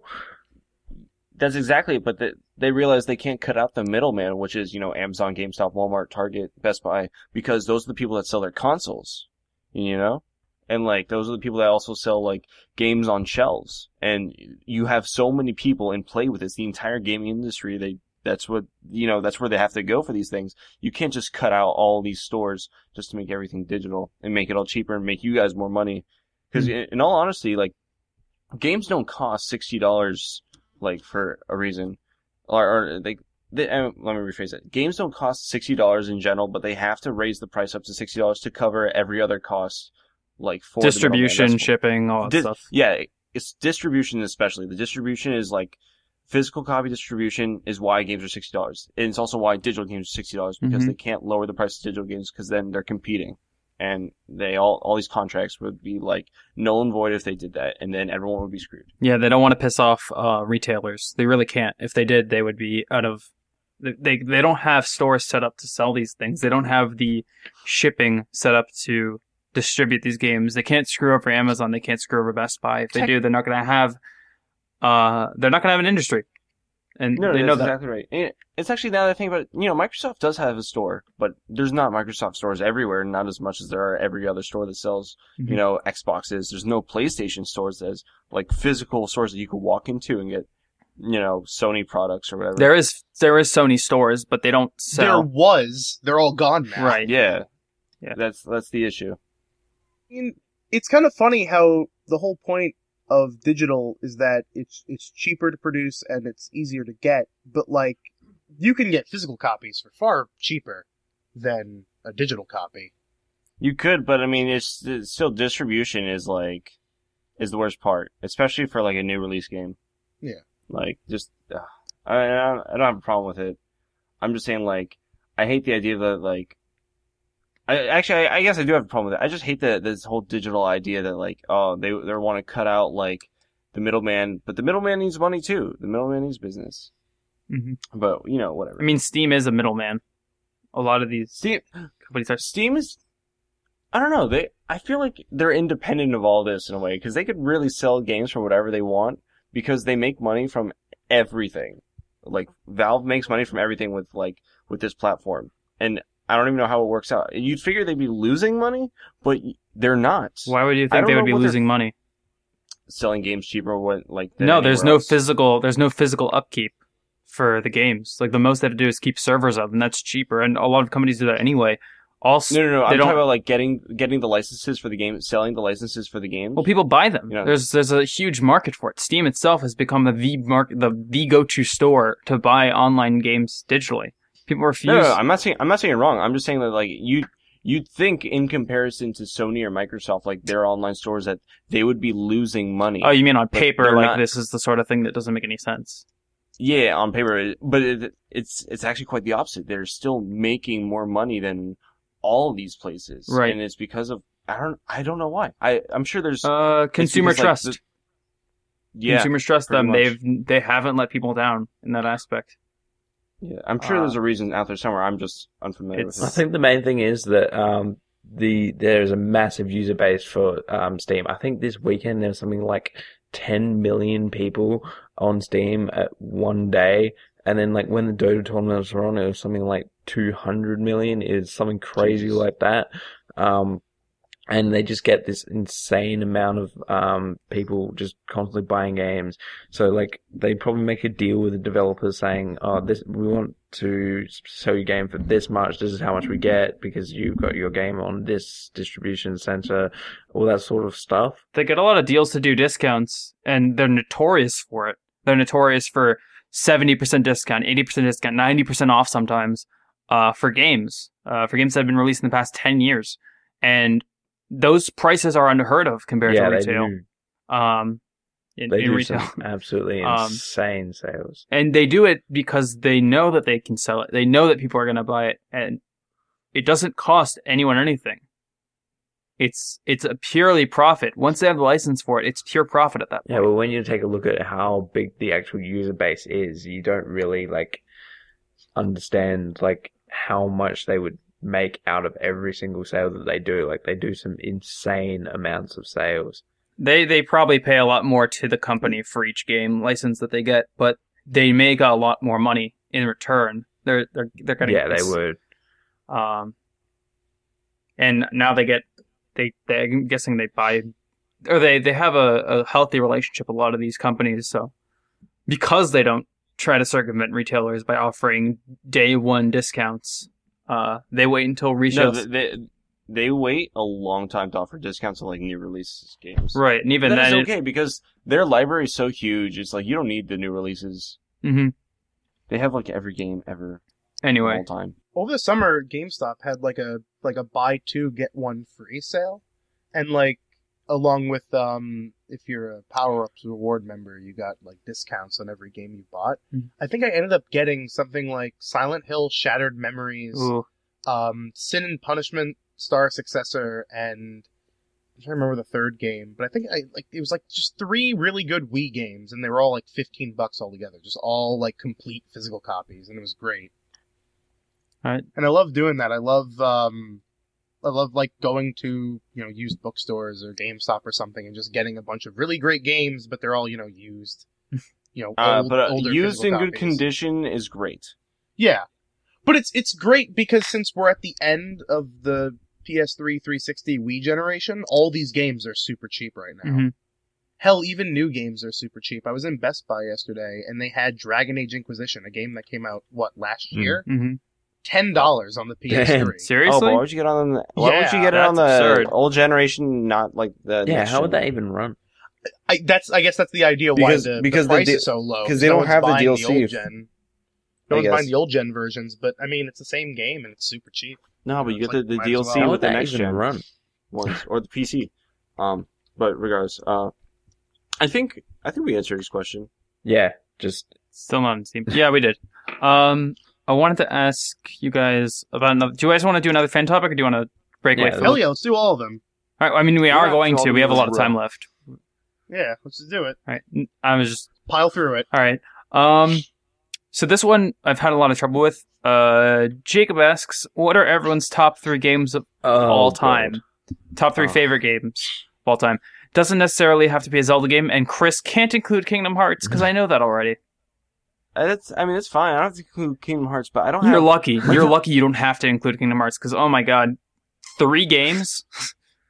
That's exactly it, but the, they realized they can't cut out the middleman, which is, you know, Amazon, GameStop, Walmart, Target, Best Buy, because those are the people that sell their consoles, you know? And, like, those are the people that also sell, like, games on shelves. And you have so many people in play with this. The entire gaming industry, they, that's what, you know, that's where they have to go for these things. You can't just cut out all these stores just to make everything digital and make it all cheaper and make you guys more money. Because, mm-hmm. in, in all honesty, like, games don't cost sixty dollars, like, for a reason. Or, or they, they uh, let me rephrase that. Games don't cost sixty dollars in general, but they have to raise the price up to sixty dollars to cover every other cost. Like for distribution, shipping, all that Di- stuff. Yeah, it's distribution especially. The distribution is like physical copy distribution is why games are sixty dollars. And it's also why digital games are sixty dollars because mm-hmm. they can't lower the price of digital games because then they're competing. And they all all these contracts would be like null and void if they did that, and then everyone would be screwed. Yeah, they don't want to piss off uh, retailers. They really can't. If they did, they would be out of. They they don't have stores set up to sell these things. They don't have the shipping set up to distribute these games. They can't screw over Amazon. They can't screw over Best Buy. If they do, they're not going to have. Uh, they're not going to have an industry, and no, they that's know that. Exactly right. And it's actually now that I think about it, you know, Microsoft does have a store, but there's not Microsoft stores everywhere. Not as much as there are every other store that sells, mm-hmm. you know, Xboxes. There's no PlayStation stores that's like physical stores that you could walk into and get, you know, Sony products or whatever. There is there is Sony stores, but they don't sell. There was. They're all gone now. Right. Yeah. Yeah. That's that's the issue. I mean, it's kind of funny how the whole point of digital is that it's it's cheaper to produce and it's easier to get, but like you can get physical copies for far cheaper than a digital copy. You could, but I mean, it's, it's still distribution is like is the worst part, especially for like a new release game. Yeah, like just uh, I I don't have a problem with it. I'm just saying, like, I hate the idea that like. I actually, I, I guess I do have a problem with it. I just hate that this whole digital idea that like, oh, they they want to cut out like the middleman, but the middleman needs money too. The middleman needs business. Mm-hmm. But you know, whatever. I mean, Steam is a middleman. A lot of these Steam companies are. Steam is. I don't know. They. I feel like they're independent of all this in a way because they could really sell games for whatever they want because they make money from everything. Like Valve makes money from everything with like with this platform and. I don't even know how it works out. You'd figure they'd be losing money, but they're not. Why would you think they would be losing money? Selling games cheaper, what like? No, there's no else. physical. There's no physical upkeep. for the games. Like the most they have to do is keep servers up, and that's cheaper. And a lot of companies do that anyway. Also, no, no, no. I'm don't... talking about like getting getting the licenses for the game, selling the licenses for the game. Well, people buy them. You know? There's there's a huge market for it. Steam itself has become the the market, the the go-to store to buy online games digitally. People refuse. No, no, no, I'm not saying I'm not saying it wrong. I'm just saying that like you you'd think in comparison to Sony or Microsoft, like their online stores, that they would be losing money. Oh, you mean on paper? Like not... this is the sort of thing that doesn't make any sense. Yeah, on paper, but it, it's it's actually quite the opposite. They're still making more money than all these places, right? And it's because of I don't I don't know why. I I'm sure there's uh consumer because, trust. Like, the, yeah, consumers trust them. Much. They've they haven't let people down in that aspect. Yeah, I'm sure uh, there's a reason out there somewhere. I'm just unfamiliar with it. I think the main thing is that um the there's a massive user base for um Steam. I think this weekend there's something like ten million people on Steam at one day. And then, like, when the Dota tournaments were on, it was something like two hundred million, is something crazy Jeez. like that. Um, and they just get this insane amount of, um, people just constantly buying games. So, like, they probably make a deal with the developers saying, oh, this, we want to sell your game for this much. This is how much we get because you've got your game on this distribution center, all that sort of stuff. They get a lot of deals to do discounts, and they're notorious for it. They're notorious for seventy percent discount, eighty percent discount, ninety percent off sometimes uh, for games, uh, for games that have been released in the past ten years. And those prices are unheard of compared yeah, to retail. They do. Um, in, they in do retail. Some absolutely um, insane sales. And they do it because they know that they can sell it. They know that people are going to buy it. And it doesn't cost anyone anything. It's it's a purely profit. Once they have the license for it, it's pure profit at that point. Yeah, well, when you take a look at how big the actual user base is, you don't really like understand like how much they would make out of every single sale that they do. Like they do some insane amounts of sales. They they probably pay a lot more to the company for each game license that they get, but they make a lot more money in return. They're they're they're getting yeah, this. they would. Um, and now they get. They, they, I'm guessing they buy, or they, they have a, a healthy relationship with a lot of these companies. So, because they don't try to circumvent retailers by offering day one discounts, uh, they wait until retail. No, they they wait a long time to offer discounts on like new releases games. Right, and even that then, is okay it, because their library is so huge. It's like you don't need the new releases. Mm-hmm. They have like every game ever. Anyway, all time. Over the summer, GameStop had like a like a buy two get one free sale, and like along with um if you're a Power Ups reward member, you got like discounts on every game you bought. Mm-hmm. I think I ended up getting something like Silent Hill: Shattered Memories, Ooh. um Sin and Punishment: Star Successor, and I'm trying to remember the third game, but I think I like it was like just three really good Wii games, and they were all like fifteen bucks altogether, just all like complete physical copies, and it was great. Right. And I love doing that. I love, um, I love like going to, you know, used bookstores or GameStop or something and just getting a bunch of really great games, but they're all, you know, used. You know, uh, old, but uh, older used in good copies. condition is great. Yeah, but it's it's great because since we're at the end of the P S three, three sixty, Wii generation, all these games are super cheap right now. Mm-hmm. Hell, even new games are super cheap. I was in Best Buy yesterday, and they had Dragon Age Inquisition, a game that came out what last year. Mm-hmm. Ten dollars on the P S three. Damn, seriously? Oh, but why would you get on? The, why yeah, would you get it on the absurd. old generation? Not like the yeah. next How would gen? that even run? I that's I guess that's the idea because, why the, because the price the D- is so low. Because they no don't have the buying D L C. The old gen. No I one's guess. buying the old gen versions, but I mean it's the same game and it's super cheap. No, but you It's get like, the, the might D L as C well. with the How would that next even gen run? ones or the P C. Um, but regardless, uh, I think I think we answered his question. Yeah, just Still not on Steam. Yeah, we did. Um, I wanted to ask you guys about another. Do you guys want to do another fan topic, or do you want to break Yeah, away from Hell it? yeah, let's do all of them. All right, I mean, we Yeah, are going so to. I'll We do have a this lot of time row. left. Yeah, let's just do it. All right, I was just Pile through it. all right. Um, so this one I've had a lot of trouble with. Uh, Jacob asks, "What are everyone's top three games of oh, all God. time? Top three Oh. favorite games of all time? Doesn't necessarily have to be a Zelda game." And Chris can't include Kingdom Hearts because I know that already. Uh, That's I mean it's fine. I don't have to include Kingdom Hearts, but I don't You're have. lucky. You're lucky you don't have to include Kingdom Hearts because, oh my god, three games?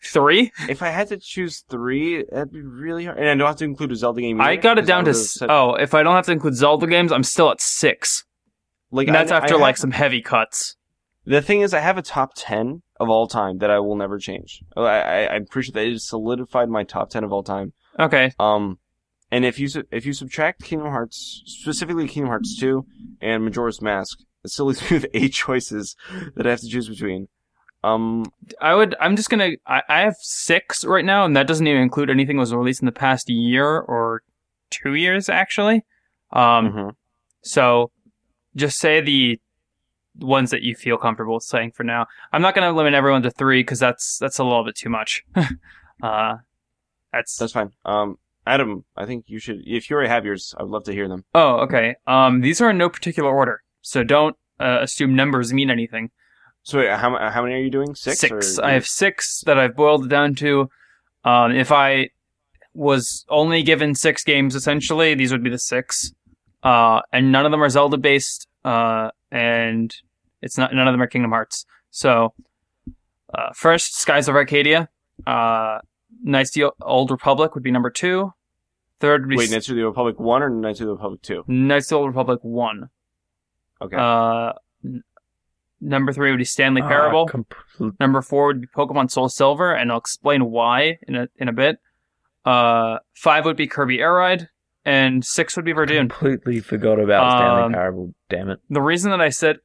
Three? If I had to choose three, that'd be really hard. And I don't have to include a Zelda game either. I got it down to... Said... Oh, if I don't have to include Zelda games, I'm still at six. Like, and that's I, after, I have... like, some heavy cuts. The thing is, I have a top ten of all time that I will never change. I, I, I'm pretty sure that it has solidified my top ten of all time. Okay. Um, and if you if you subtract Kingdom Hearts, specifically Kingdom Hearts two and Majora's Mask, it still leaves me with eight choices that I have to choose between. Um, I would. I'm just gonna. I, I have six right now, and that doesn't even include anything that was released in the past year or two years, actually. Um, mm-hmm. So just say the ones that you feel comfortable saying for now. I'm not going to limit everyone to three because that's that's a little bit too much. uh, that's that's fine. Um, Adam, I think you should. If you already have yours, I would love to hear them. Oh, okay. Um, these are in no particular order, so don't uh, assume numbers mean anything. So wait, how how many are you doing? Six. Six. Or... I have six that I've boiled it down to. Um, if I was only given six games, essentially, these would be the six. Uh, and none of them are Zelda based. Uh, and it's not, none of them are Kingdom Hearts. So, uh, first, Skies of Arcadia. Uh, Knights of the Old Republic would be number two. Third would be... Wait, Knights of the Old Republic one or Knights of the Republic two? Knights of the Old Republic one. Okay. Uh, n- number three would be Stanley Parable. Uh, compl- number four would be Pokemon Soul Silver, and I'll explain why in a, in a bit. Uh, five would be Kirby Air Ride. And six would be Verdun. Completely forgot about Stanley um, Parable, damn it. The reason that I said...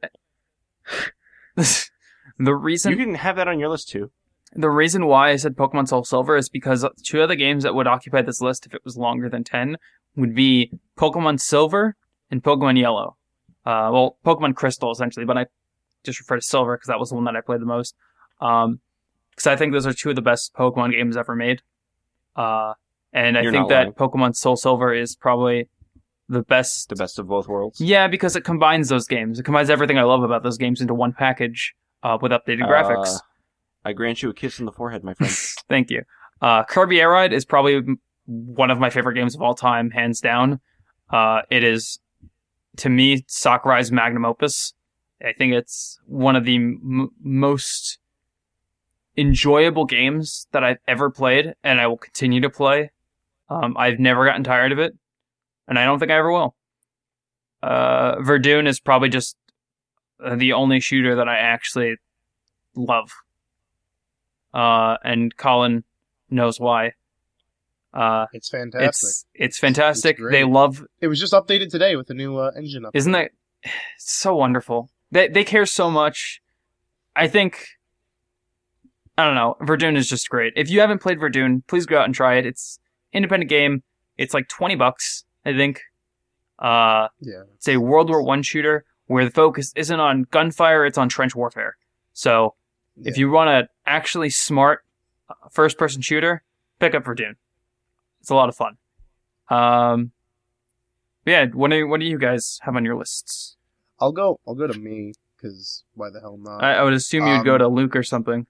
the reason... You can have that on your list, too. The reason why I said Pokemon Soul Silver is because two of the games that would occupy this list if it was longer than ten would be Pokemon Silver and Pokemon Yellow. Uh, well, Pokemon Crystal, essentially, but I just refer to Silver because that was the one that I played the most. Um, because I think those are two of the best Pokemon games ever made. Uh... And I You're think that lying. Pokemon Soul Silver is probably the best. The best of both worlds? Yeah, because it combines those games. It combines everything I love about those games into one package uh, with updated graphics. Uh, I grant you a kiss on the forehead, my friend. Thank you. Uh, Kirby Air Ride is probably one of my favorite games of all time, hands down. Uh, it is, to me, Sakurai's magnum opus. I think it's one of the m- most enjoyable games that I've ever played, and I will continue to play. Um, I've never gotten tired of it, and I don't think I ever will. Uh, Verdun is probably just the only shooter that I actually love. Uh, and Colin knows why. Uh, it's fantastic. It's, it's fantastic. It's they love... It was just updated today with a new uh, engine update. Isn't that... It's so wonderful. They, they care so much. I think... I don't know. Verdun is just great. If you haven't played Verdun, please go out and try it. It's independent game. It's like twenty bucks, I think. Uh, yeah. It's a World War One shooter where the focus isn't on gunfire, it's on trench warfare. So, yeah. If you want an actually smart first-person shooter, pick up Verdun. It's a lot of fun. Um, yeah, what do, what do you guys have on your lists? I'll go I'll go to me, because why the hell not? I, I would assume you'd um, go to Luke or something.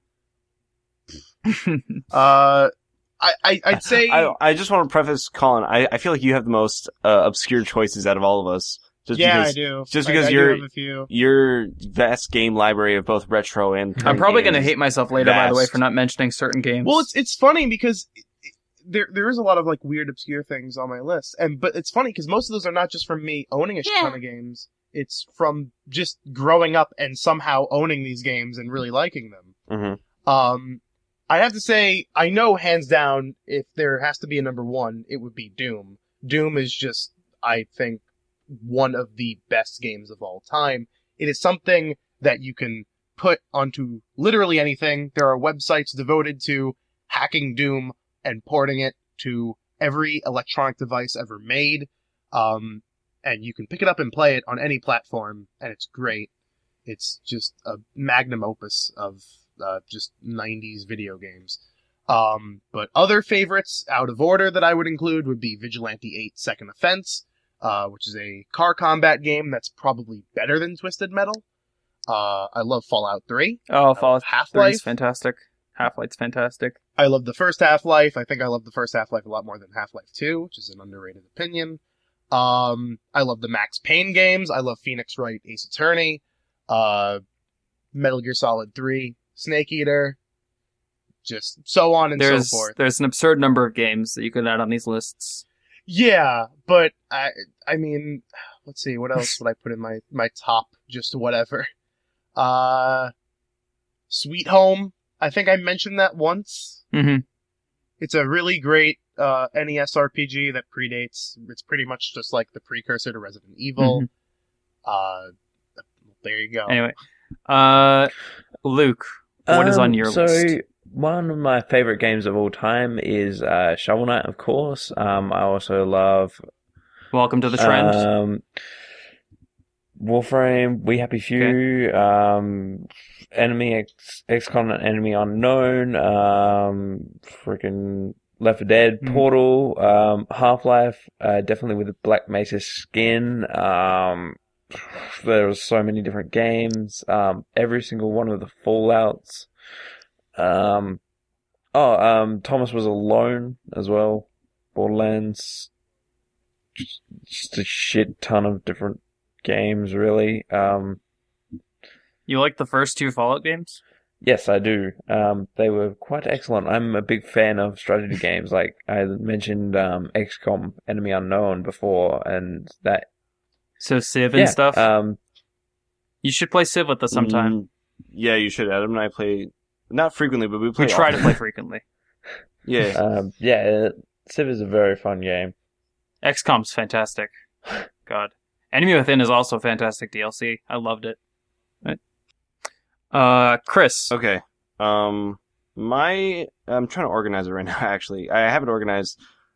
uh... I, I, I'd say... I, I just want to preface, Colin, I, I feel like you have the most uh, obscure choices out of all of us. Just yeah, because, I do. Just because I, I your your vast game library of both retro and current I'm probably going to hate myself later, vast. By the way, for not mentioning certain games. Well, it's it's funny because it, it, there there is a lot of like weird, obscure things on my list, and but it's funny because most of those are not just from me owning a yeah. ton of games. It's from just growing up and somehow owning these games and really liking them. Mm-hmm. Um. I have to say, I know hands down, if there has to be a number one, it would be Doom. Doom is just, I think, one of the best games of all time. It is something that you can put onto literally anything. There are websites devoted to hacking Doom and porting it to every electronic device ever made. Um, and you can pick it up and play it on any platform, and it's great. It's just a magnum opus of Uh, just nineties video games. Um, but other favorites out of order that I would include would be Vigilante eight Second Offense, uh, which is a car combat game that's probably better than Twisted Metal. Uh, I love Fallout three. Oh, Fallout Half-Life is fantastic. Half-Life's fantastic. I love the first Half-Life. I think I love the first Half-Life a lot more than Half-Life two, which is an underrated opinion. Um, I love the Max Payne games. I love Phoenix Wright Ace Attorney. Uh, Metal Gear Solid three. Snake Eater, just so on and there's, so forth. There's an absurd number of games that you could add on these lists. Yeah, but I I mean, let's see, what else would I put in my, my top, just whatever. Uh, Sweet Home, I think I mentioned that once. Mm-hmm. It's a really great uh, N E S R P G that predates, it's pretty much just like the precursor to Resident Evil. Mm-hmm. Uh, there you go. Anyway, uh, Luke, what um, is on your so list? So, one of my favorite games of all time is uh, Shovel Knight, of course. Um, I also love... Welcome to the Trend. Um, Warframe, We Happy Few, okay. um, Enemy X, XCOM Enemy Unknown, um, freaking Left four Dead, mm. Portal, um, Half-Life, uh, definitely with the Black Mesa skin. Um, there were so many different games. Um, every single one of the Fallouts. Um, oh, um, Thomas Was Alone as well. Borderlands. Just, just a shit ton of different games, really. Um, you like the first two Fallout games? Yes, I do. Um, they were quite excellent. I'm a big fan of strategy games. Like I mentioned, um, X COM Enemy Unknown before, and that. So Civ and yeah, stuff. Um, you should play Civ with us sometime. Mm, yeah, you should. Adam and I play not frequently, but we play. We try often. to play frequently. yeah, um, yeah. Civ is a very fun game. X COM's fantastic. God. Enemy Within is also fantastic D L C. I loved it. Right. Uh, Chris. Okay. Um, my I'm trying to organize it right now. Actually, I have it organized.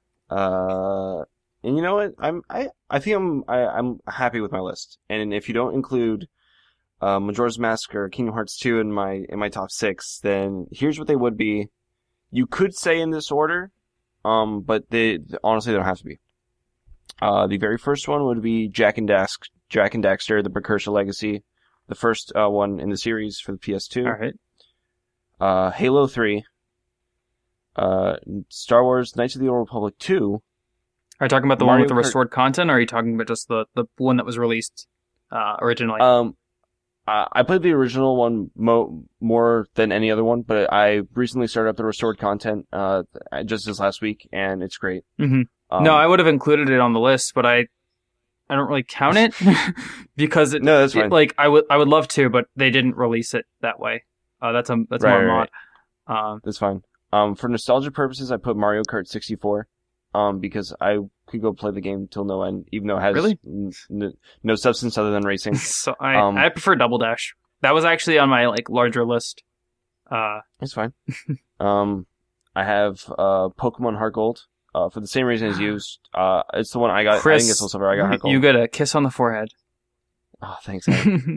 Uh, and you know what? I'm I I think I'm I, I'm happy with my list. And if you don't include uh, Majora's Mask or Kingdom Hearts two in my in my top six, then here's what they would be. You could say in this order, um, but they honestly they don't have to be. Uh, the very first one would be Jak and Dax, Jak and Daxter: The Precursor Legacy, the first uh, one in the series for the P S two. All right. Uh, Halo three, uh, Star Wars: Knights of the Old Republic two. Are you talking about the Mario one with the Kart... restored content, or are you talking about just the, the one that was released uh, originally? Um, I, I played the original one mo- more than any other one, but I recently started up the restored content uh, just this last week, and it's great. Mm-hmm. Um, no, I would have included it on the list, but I I don't really count it because it, no, that's fine. It, like I would I would love to, but they didn't release it that way. Uh, that's a that's right, more right, mod. Right. Um, that's fine. Um, for nostalgia purposes, I put Mario Kart sixty-four. Um, because I could go play the game till no end, even though it has really? n- n- no substance other than racing. so I um, I prefer Double Dash. That was actually on my like larger list. Uh, it's fine. um, I have uh Pokemon Heart Gold. Uh, for the same reason as you, uh, it's the one I got. Chris, I think it's also where I got Heart Gold. You get a kiss on the forehead. Oh, thanks.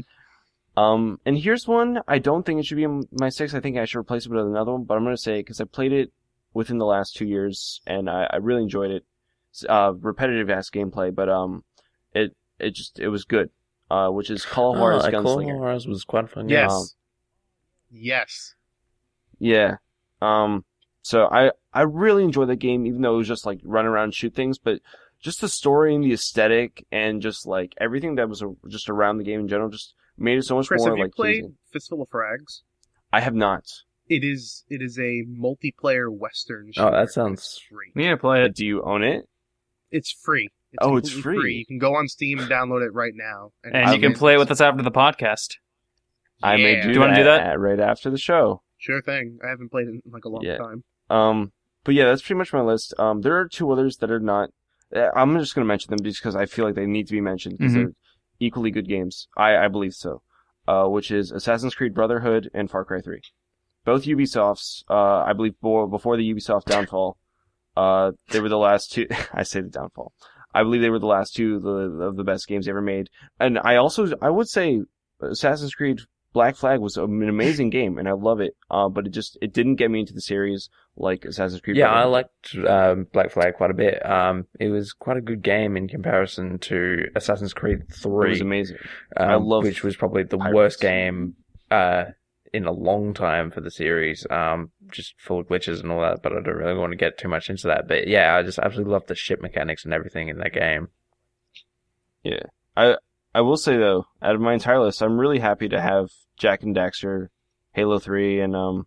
um, and here's one. I don't think it should be in my six. I think I should replace it with another one. But I'm gonna say because I played it within the last two years, and I, I really enjoyed it. It's, uh, repetitive ass gameplay, but um, it it just it was good. Uh, which is Call of Juarez oh, Gunslinger. Call of Juarez was quite fun. Yes. Um, yes. Yeah. Um. So I, I really enjoyed that game, even though it was just like run around and shoot things, but just the story and the aesthetic and just like everything that was a, just around the game in general just made it so much Chris, more have you like played pleasing. Fistful of Frags? I have not. It is it is a multiplayer Western Oh, that shooter. sounds- It's free. We need to play it. Do you own it? It's free. It's Oh, it's completely free. You can go on Steam and download it right now. And you can play it with us after the podcast. I may Yeah. do, Do you wanna that do that? at- right after the show. Sure thing. I haven't played it in like a long Yeah. time. Um, but yeah, that's pretty much my list. Um, there are two others that are not. uh, I'm just going to mention them just because I feel like they need to be mentioned because Mhm. they're equally good games. I, I believe so. Uh, which is Assassin's Creed Brotherhood and Far Cry three. Both Ubisofts. Uh, I believe before, before the Ubisoft downfall. Uh, they were the last two. I say the downfall. I believe they were the last two of the, of the best games ever made. And I also, I would say, Assassin's Creed Black Flag was an amazing game, and I love it. Uh, but it just it didn't get me into the series like Assassin's Creed. Yeah, I Brotherhood. liked um, Black Flag quite a bit. Um, it was quite a good game in comparison to Assassin's Creed It three. was amazing. um, I love which was probably the pirates. worst game uh, in a long time for the series. Um, just full of glitches and all that, but I don't really want to get too much into that. But yeah, I just absolutely love the ship mechanics and everything in that game. Yeah, I I will say though, out of my entire list, I'm really happy to have Jak and Daxter, Halo three, and um,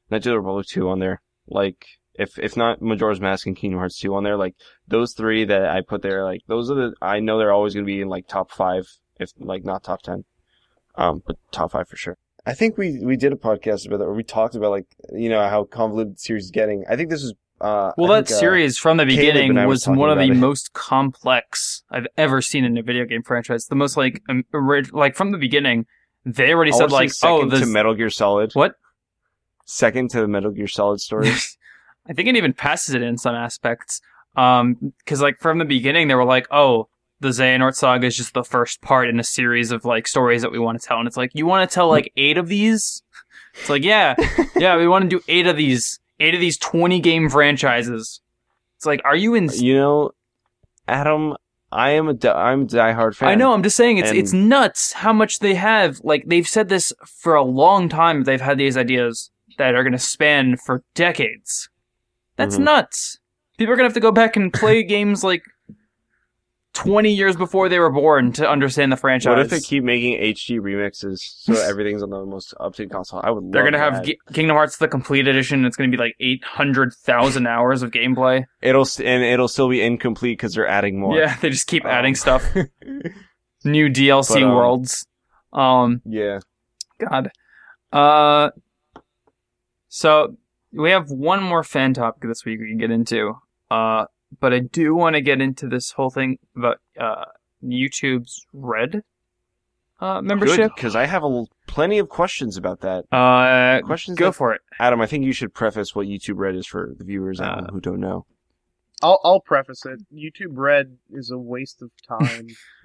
Knights of the Republic two on there. Like, if if not Majora's Mask and Kingdom Hearts two on there, like, those three that I put there, like, those are the, I know they're always going to be in, like, top five, if, like, not top ten. Um, but top five for sure. I think we, we did a podcast about that, where we talked about, like, you know, how convoluted the series is getting. I think this was, uh... Well, I that think, uh, series, from the beginning, was, was one of the it. most complex I've ever seen in a video game franchise. The most, like, um, orig- like, from the beginning, they already said, like, oh, this... to Metal Gear Solid. What? Second to the Metal Gear Solid stories. I think it even passes it in some aspects. Um, cause like from the beginning they were like, oh, the Xehanort Saga is just the first part in a series of like stories that we want to tell. And it's like, you want to tell like eight of these? It's like, yeah, yeah, we want to do eight of these, eight of these twenty game franchises. It's like, are you in? You know, Adam, I am a, di- I'm a diehard fan. I know, I'm just saying it's, and... it's nuts how much they have. Like they've said this for a long time. They've had these ideas that are going to span for decades. That's mm-hmm. nuts. People are going to have to go back and play games like twenty years before they were born to understand the franchise. What if they keep making H D remixes so everything's on the most up-to-date console? I would love They're going to have that. G- Kingdom Hearts the Complete Edition. It's going to be like eight hundred thousand hours of gameplay. It'll st- And it'll still be incomplete because they're adding more. Yeah, they just keep um. adding stuff. New D L C but, um, worlds. Um, yeah. God. Uh, so... We have one more fan topic this week we can get into, uh, but I do want to get into this whole thing about uh, YouTube's Red uh, membership. Because I have a, plenty of questions about that. Uh, questions go that, for it. Adam, I think you should preface what YouTube Red is for the viewers uh, who don't know. I'll I'll preface it. YouTube Red is a waste of time.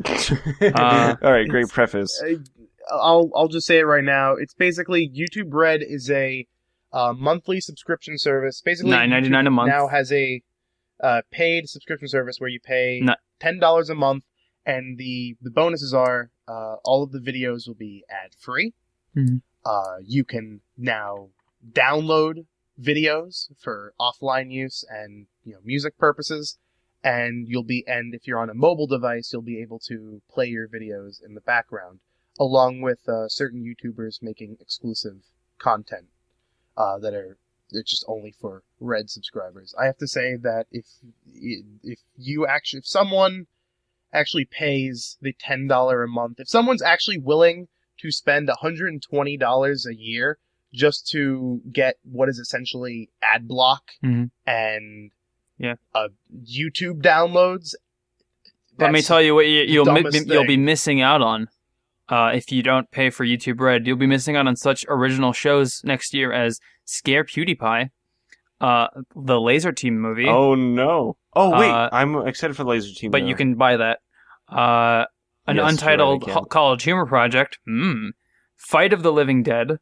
uh, All right, great preface. I'll I'll just say it right now. It's basically YouTube Red is a Uh, monthly subscription service. Basically, nine ninety-nine a month. Now has a uh, paid subscription service where you pay no. ten dollars a month, and the, the bonuses are uh, all of the videos will be ad-free. Mm-hmm. Uh, you can now download videos for offline use and you know music purposes, and you'll be and if you're on a mobile device, you'll be able to play your videos in the background, along with uh, certain YouTubers making exclusive content. Uh, that are it's just only for Red subscribers. I have to say that if if you actually if someone actually pays the ten dollars a month, if someone's actually willing to spend one hundred twenty dollars a year just to get what is essentially ad block mm-hmm. and yeah, uh, YouTube downloads, let me tell you what you, you'll mi- you'll thing. be missing out on. Uh, if you don't pay for YouTube Red, you'll be missing out on such original shows next year as Scare PewDiePie, uh, the Laser Team movie. Oh no! Oh wait, uh, I'm excited for the Laser Team. But though. you can buy that. Uh, an yes, untitled right, ho- college humor project. Mm. Fight of the Living Dead.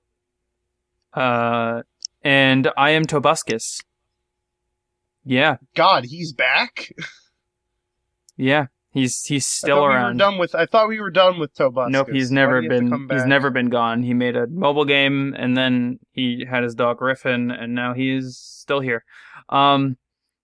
Uh, and I Am Tobuscus. Yeah. God, he's back. Yeah. He's he's still I thought around. We were done with, I thought we were done with Tobuscus. Nope, he's never been. He's never been gone. He made a mobile game, and then he had his dog Griffin, and now he's still here. Um,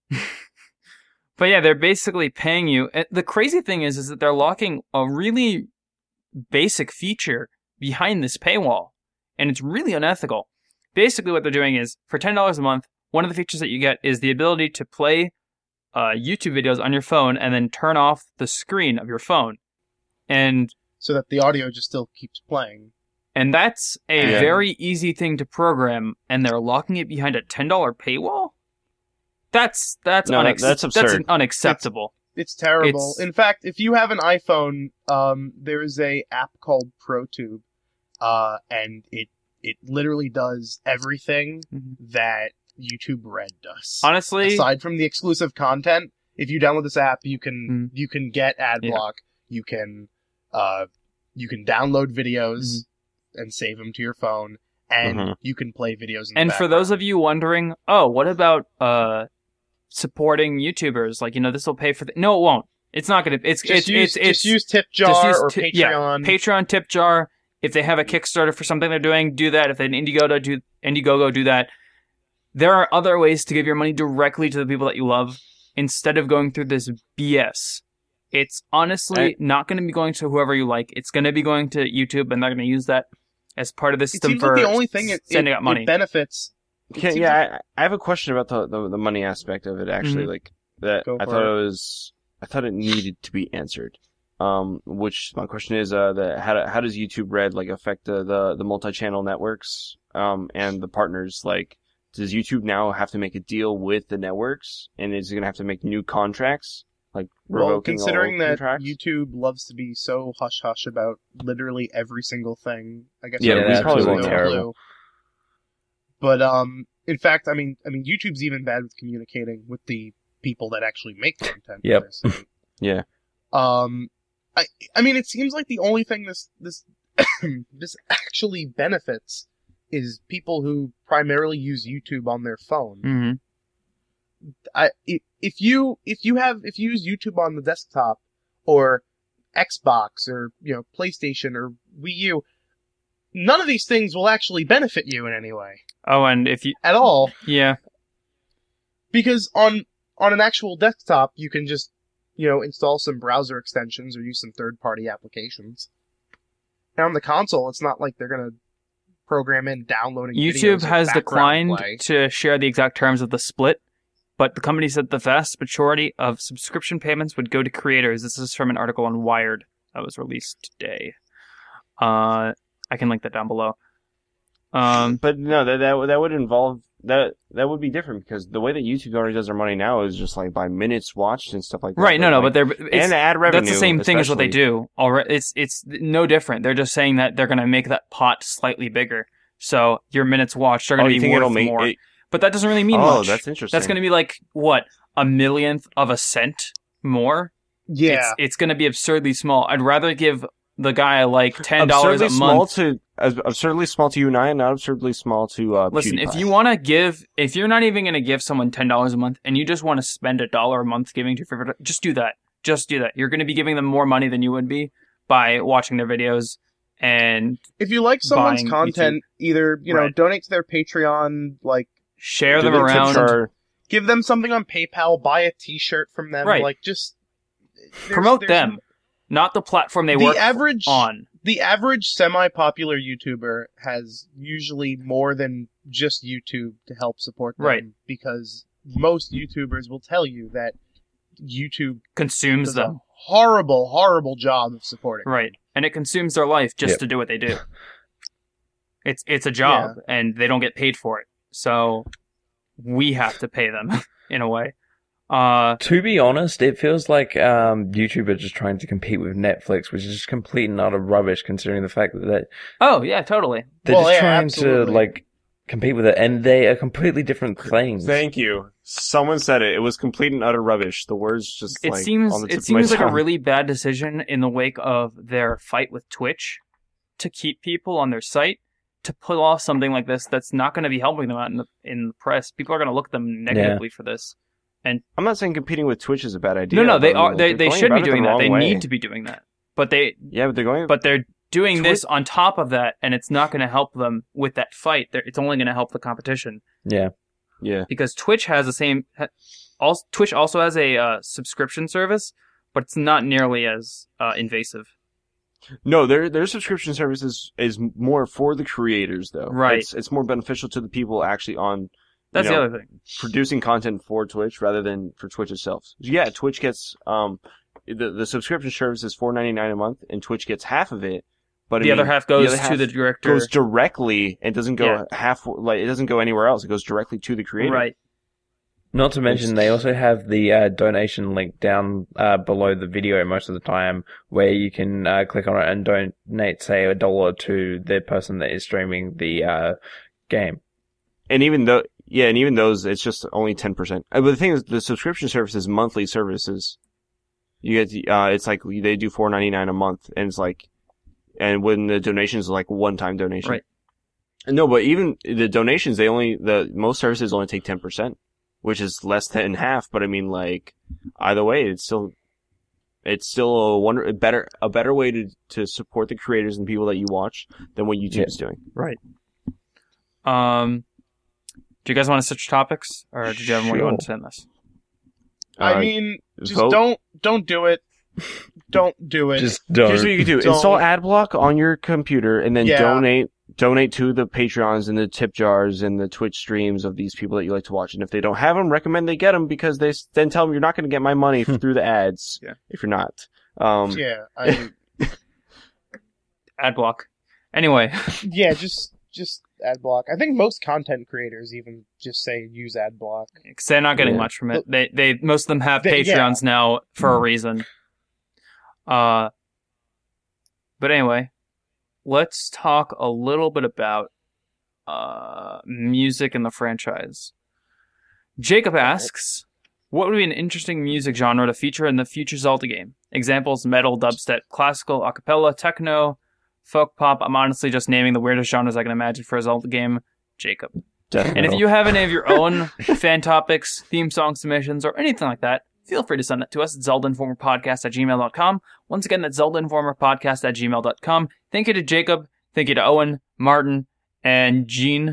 but yeah, they're basically paying you. The crazy thing is, is that they're locking a really basic feature behind this paywall, and it's really unethical. Basically, what they're doing is for ten dollars a month, one of the features that you get is the ability to play Uh, YouTube videos on your phone and then turn off the screen of your phone, and so that the audio just still keeps playing. And that's a yeah. very easy thing to program, and they're locking it behind a ten dollars paywall. That's that's no, unex- that's absurd. That's unacceptable. It's, it's terrible. It's... In fact, if you have an iPhone, um, there is a app called ProTube, uh, and it it literally does everything mm-hmm. that YouTube Red does. Honestly, aside from the exclusive content, if you download this app, you can mm. you can get ad block. Yeah. You can uh you can download videos mm-hmm. and save them to your phone, and mm-hmm. you can play videos. In the and background. For those of you wondering, oh, what about uh supporting YouTubers? Like, you know, this will pay for the no, it won't. It's not gonna. It's just it's use, it's, just it's use TipJar just use or t- Patreon. Yeah, Patreon, TipJar. If they have a Kickstarter for something they're doing, do that. If they have an Indiegogo, do Indiegogo, do that. There are other ways to give your money directly to the people that you love instead of going through this B S. It's honestly I, not going to be going to whoever you like. It's going to be going to YouTube, and they're going to use that as part of the system it seems for like the only thing it, sending it, out money. It benefits. Can, yeah, like... I, I have a question about the, the the money aspect of it. Actually, mm-hmm. like that, I thought it. it was, I thought it needed to be answered. Um, which my question is, uh, the how how does YouTube Red like affect the the, the multi-channel networks, um, and the partners? Like, does YouTube now have to make a deal with the networks, and is it gonna have to make new contracts? Like revoking well, considering all that contracts? YouTube loves to be so hush hush about literally every single thing, I guess. Yeah, that's probably no terrible. Clue. But um, in fact, I mean, I mean, YouTube's even bad with communicating with the people that actually make content. Yep. Yeah. Um, I I mean, it seems like the only thing this this this actually benefits is people who primarily use YouTube on their phone. Mm-hmm. I if you if you have if you use YouTube on the desktop or Xbox or you know PlayStation or Wii U, none of these things will actually benefit you in any way. Oh, and if you at all, yeah, because on on an actual desktop you can just you know install some browser extensions or use some third party applications. And on the console, it's not like they're gonna program in downloading. YouTube has declined play. to share the exact terms of the split. But the company said the vast majority of subscription payments would go to creators. This is from an article on Wired that was released today. Uh, I can link that down below. Um, but no, that that that would involve that that would be different because the way that YouTube already does their money now is just like by minutes watched and stuff like that. Right? No, no, like, but they're and ad revenue. That's the same thing as what they especially. do. Already, it's it's no different. They're just saying that they're going to make that pot slightly bigger, so your minutes watched are going Oh, to you be think worth it'll make more. it? But that doesn't really mean Oh, much. that's interesting. That's going to be like, what, a millionth of a cent more? Yeah. It's, it's going to be absurdly small. I'd rather give the guy like ten dollars absurdly a small month. to absurdly small to you and I, not absurdly small to uh, Listen, PewDiePie. if you want to give, if you're not even going to give someone ten dollars a month and you just want to spend a dollar a month giving to your favorite, just do that. Just do that. You're going to be giving them more money than you would be by watching their videos. And if you like someone's buying content, YouTube. either, you know, Right. donate to their Patreon, like, share Do them the around. tips are- give them something on PayPal, buy a t-shirt from them, Right. like, just... there's- Promote there's- them, not the platform they the work average, on. The average semi-popular YouTuber has usually more than just YouTube to help support them. Right. Because most YouTubers will tell you that YouTube Consumes does them. a horrible, horrible job of supporting them. Right. And it consumes their life just Yep. to do what they do. It's it's a job, and they don't get paid for it. So we have to pay them, in a way. Uh, To be honest, it feels like um, YouTube are just trying to compete with Netflix, which is just complete and utter rubbish, considering the fact that oh, yeah, totally. they're Well, just yeah, trying absolutely. to like compete with it, and they are completely different things. Thank you. Someone said it. It was complete and utter rubbish. The words just It like seems on the tip it of my seems like a tongue. really bad decision in the wake of their fight with Twitch to keep people on their site to pull off something like this that's not going to be helping them out in the in the press. People are going to look at them negatively for this. And I'm not saying competing with Twitch is a bad idea. no, no, they but I mean, are like, they they're they going should be about it the doing that. wrong They way. need to be doing that. But they Yeah, but they're going. but they're doing Twi- this on top of that, and it's not going to help them with that fight. They're, it's only going to help the competition Yeah. yeah. because Twitch has the same. ha- Also, Twitch also has a uh, subscription service, but it's not nearly as uh, invasive. No, their their subscription service is, is more for the creators, though. Right. It's it's more beneficial to the people actually on. That's you know, the other thing. producing content for Twitch rather than for Twitch itself. Yeah, Twitch gets um the the subscription service is four ninety-nine a month, and Twitch gets half of it. But The I other mean, half goes other to half the director. Goes directly and doesn't go Yeah. half like it doesn't go anywhere else. It goes directly to the creator. Right. Not to mention, they also have the uh, donation link down uh, below the video most of the time, where you can uh, click on it and donate, say, a dollar to the person that is streaming the uh, game. And even though yeah, and even those, it's just only ten percent. But the thing is, the subscription service is monthly services. You get the, uh, it's like they do four ninety-nine a month, and it's like, and when the donations is like one time donation. Right. No, but even the donations, they only the most services only take ten percent. Which is less than half, but I mean, like, either way, it's still, it's still a wonder, a better, a better way to, to support the creators and people that you watch than what YouTube Yeah. is doing. Right. Um, do you guys want to switch topics, or did you have more you Sure. want to say on this? I Uh, mean, just vote. don't don't do it. Don't do it. Just don't. Here's what you can do: Don't. install AdBlock on your computer and then Yeah. donate donate to the Patreons and the tip jars and the Twitch streams of these people that you like to watch. And if they don't have them, recommend they get them because they then tell them you're not going to get my money through the ads yeah. if you're not. Um, yeah. I... ad block. Anyway. yeah, just just ad block. I think most content creators even just say use ad block. Because they're not getting yeah. much from it. They they most of them have they, Patreons yeah. now for a reason. Uh, but anyway, let's talk a little bit about uh music in the franchise. Jacob asks, what would be an interesting music genre to feature in the future Zelda game? Examples: metal, dubstep, classical, acapella, techno, folk pop. I'm honestly just naming the weirdest genres I can imagine for a Zelda game. Jacob. Definitely. And if you have any of your own fan topics, theme song submissions, or anything like that, feel free to send that to us at zelda informer podcast at gmail dot com. Once again, that's zelda informer podcast at gmail dot com. Thank you to Jacob. Thank you to Owen, Martin, and Gene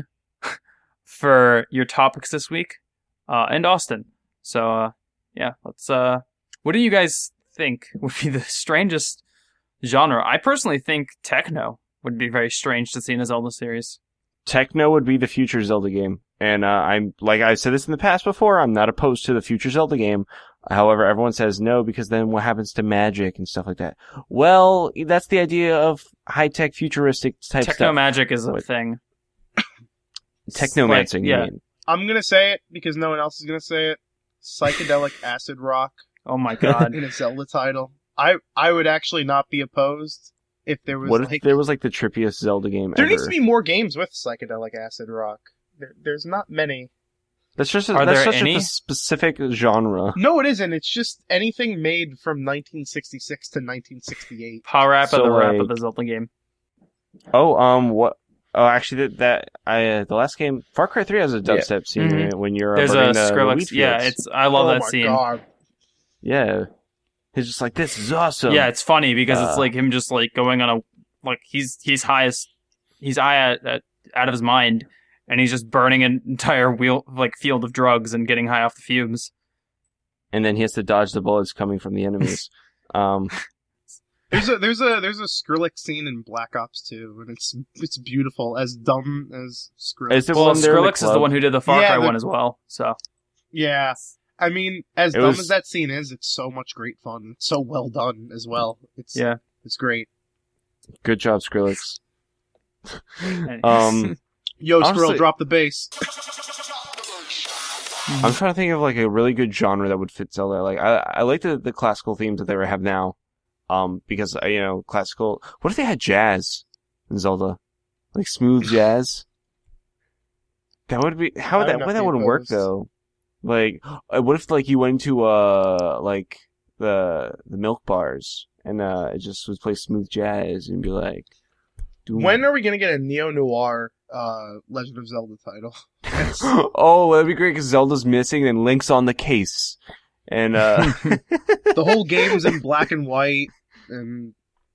for your topics this week. Uh, and Austin. So, uh, yeah, let's, uh, what do you guys think would be the strangest genre? I personally think techno would be very strange to see in a Zelda series. Techno would be the future Zelda game. And, uh, I'm, like I said this in the past before, I'm not opposed to the future Zelda game. However, everyone says no because then what happens to magic and stuff like that? Well, that's the idea of high-tech futuristic type techno stuff. Techno magic is a what? thing. Technomancing, like, yeah. you mean. I'm gonna say it because no one else is gonna say it. Psychedelic acid rock. Oh my god. In a Zelda title. I I would actually not be opposed if there was What like... if there was like the trippiest Zelda game there ever? There needs to be more games with psychedelic acid rock. There, there's not many. That's just a, Are that's there such any? a specific genre. No, it isn't. It's just anything made from nineteen sixty-six to nineteen sixty-eight. Power rap So, of the rap like- of the Zelda game. Oh, um, what? Oh, actually, that, that I uh, the last game, Far Cry three has a dubstep scene in Mhm. it when you're uh, There's a burning the Skrillex. wheat Yeah, fields. it's. I love oh that my scene. God. Yeah. He's just like, this is awesome. Yeah, it's funny because it's Uh, like him just like going on a like he's he's highest he's high at, at, out of his mind, and he's just burning an entire wheel like field of drugs and getting high off the fumes. And then he has to dodge the bullets coming from the enemies. um, There's a there's a there's a Skrillex scene in Black Ops two, and it's it's beautiful. As dumb as Skrillex. Is there Well, one there in the Skrillex is the club? one who did the Far Yeah, Cry the- one as well. So Yeah. I mean, as It dumb was- as that scene is, it's so much great fun. It's so well done as well. It's yeah. it's great. Good job, Skrillex. Anyways. Um, Yo, Honestly- Squirrel, drop the bass. I'm trying to think of like a really good genre that would fit Zelda. Like I, I like the, the classical themes that they have now, um, because uh, you know classical. What if they had jazz in Zelda, like smooth jazz? That would be how would I that would way not that be would work opposed. though. Like, uh, what if like you went into uh like the the milk bars and uh it just would play smooth jazz and be like, doom. When are we gonna get a neo noir uh, Legend of Zelda title? Oh, that'd be great because Zelda's missing and Link's on the case, and uh, The whole game was in black and white, and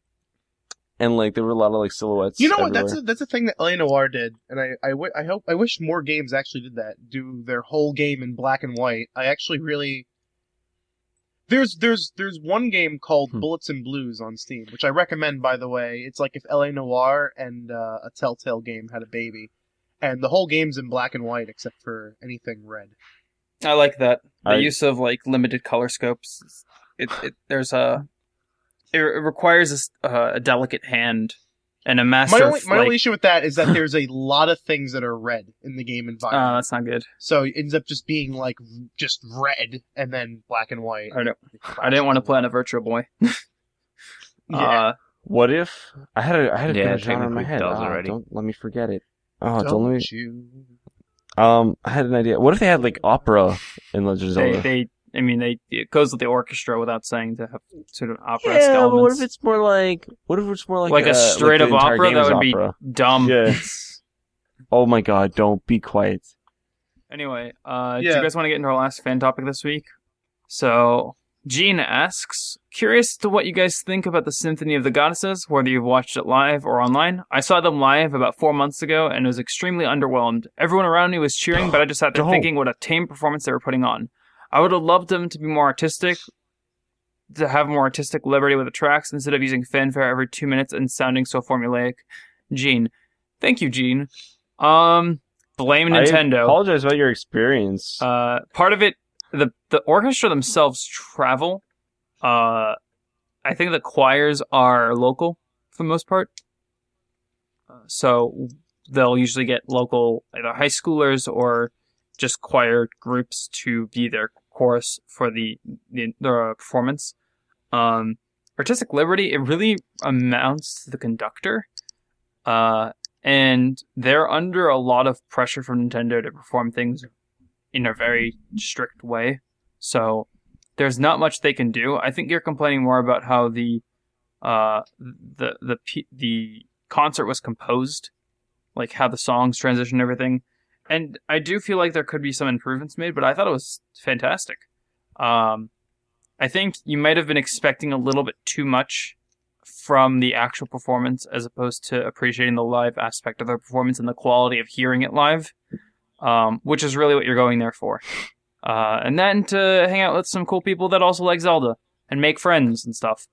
and like there were a lot of like silhouettes. you know what? everywhere. That's a, that's a thing that L A Noire did, and I I, w- I hope I wish more games actually did that. Do their whole game in black and white. I actually really there's there's there's one game called Hmm. Bullets and Blues on Steam, which I recommend, by the way. It's like if L A Noire and uh, a Telltale game had a baby, and the whole game's in black and white except for anything red. I like that. The I- use of like limited color scopes. It, it there's a it, it requires a, s- uh, a delicate hand and a master. My only of, my like, only issue with that is that there's a lot of things that are red in the game uh, environment. that's not good. So it ends up just being like just red and then black and white. I don't. I didn't want to play on a Virtual Boy. Yeah. Uh, What if I had a I had a Yeah, good genre in my technically head? does Ah, already. Don't let me forget it. Oh, don't, Don't let me. you? Um, I had an idea. What if they had like opera in Legend of they, Zelda? they, I mean, they it goes with the orchestra without saying to have sort of opera yeah, elements. but what if it's more like? What if it's more like like uh, a straight the up entire opera? game That is would opera. be dumb. Yeah. Oh my god! Don't be quiet. Anyway, uh, do Yeah. you guys want to get into our last fan topic this week? So, Gene asks, curious to what you guys think about the Symphony of the Goddesses, whether you've watched it live or online. I saw them live about four months ago and was extremely underwhelmed. Everyone around me was cheering, but I just sat there Don't. thinking what a tame performance they were putting on. I would have loved them to be more artistic, to have more artistic liberty with the tracks instead of using fanfare every two minutes and sounding so formulaic. Gene, Thank you, Gene. Um, blame Nintendo. I apologize about your experience. Uh, part of it, the the orchestra themselves travel. Uh, I think the choirs are local for the most part. Uh, so they'll usually get local either high schoolers or just choir groups to be their chorus for the the, the performance. Um, artistic liberty, it really amounts to the conductor. Uh, and they're under a lot of pressure from Nintendo to perform things in a very strict way. So there's not much they can do. I think you're complaining more about how the uh the the the concert was composed, like how the songs transition and everything. And I do feel like there could be some improvements made, but I thought it was fantastic. Um, I think you might have been expecting a little bit too much from the actual performance as opposed to appreciating the live aspect of the performance and the quality of hearing it live, um, which is really what you're going there for. Uh, and then to hang out with some cool people that also like Zelda and make friends and stuff.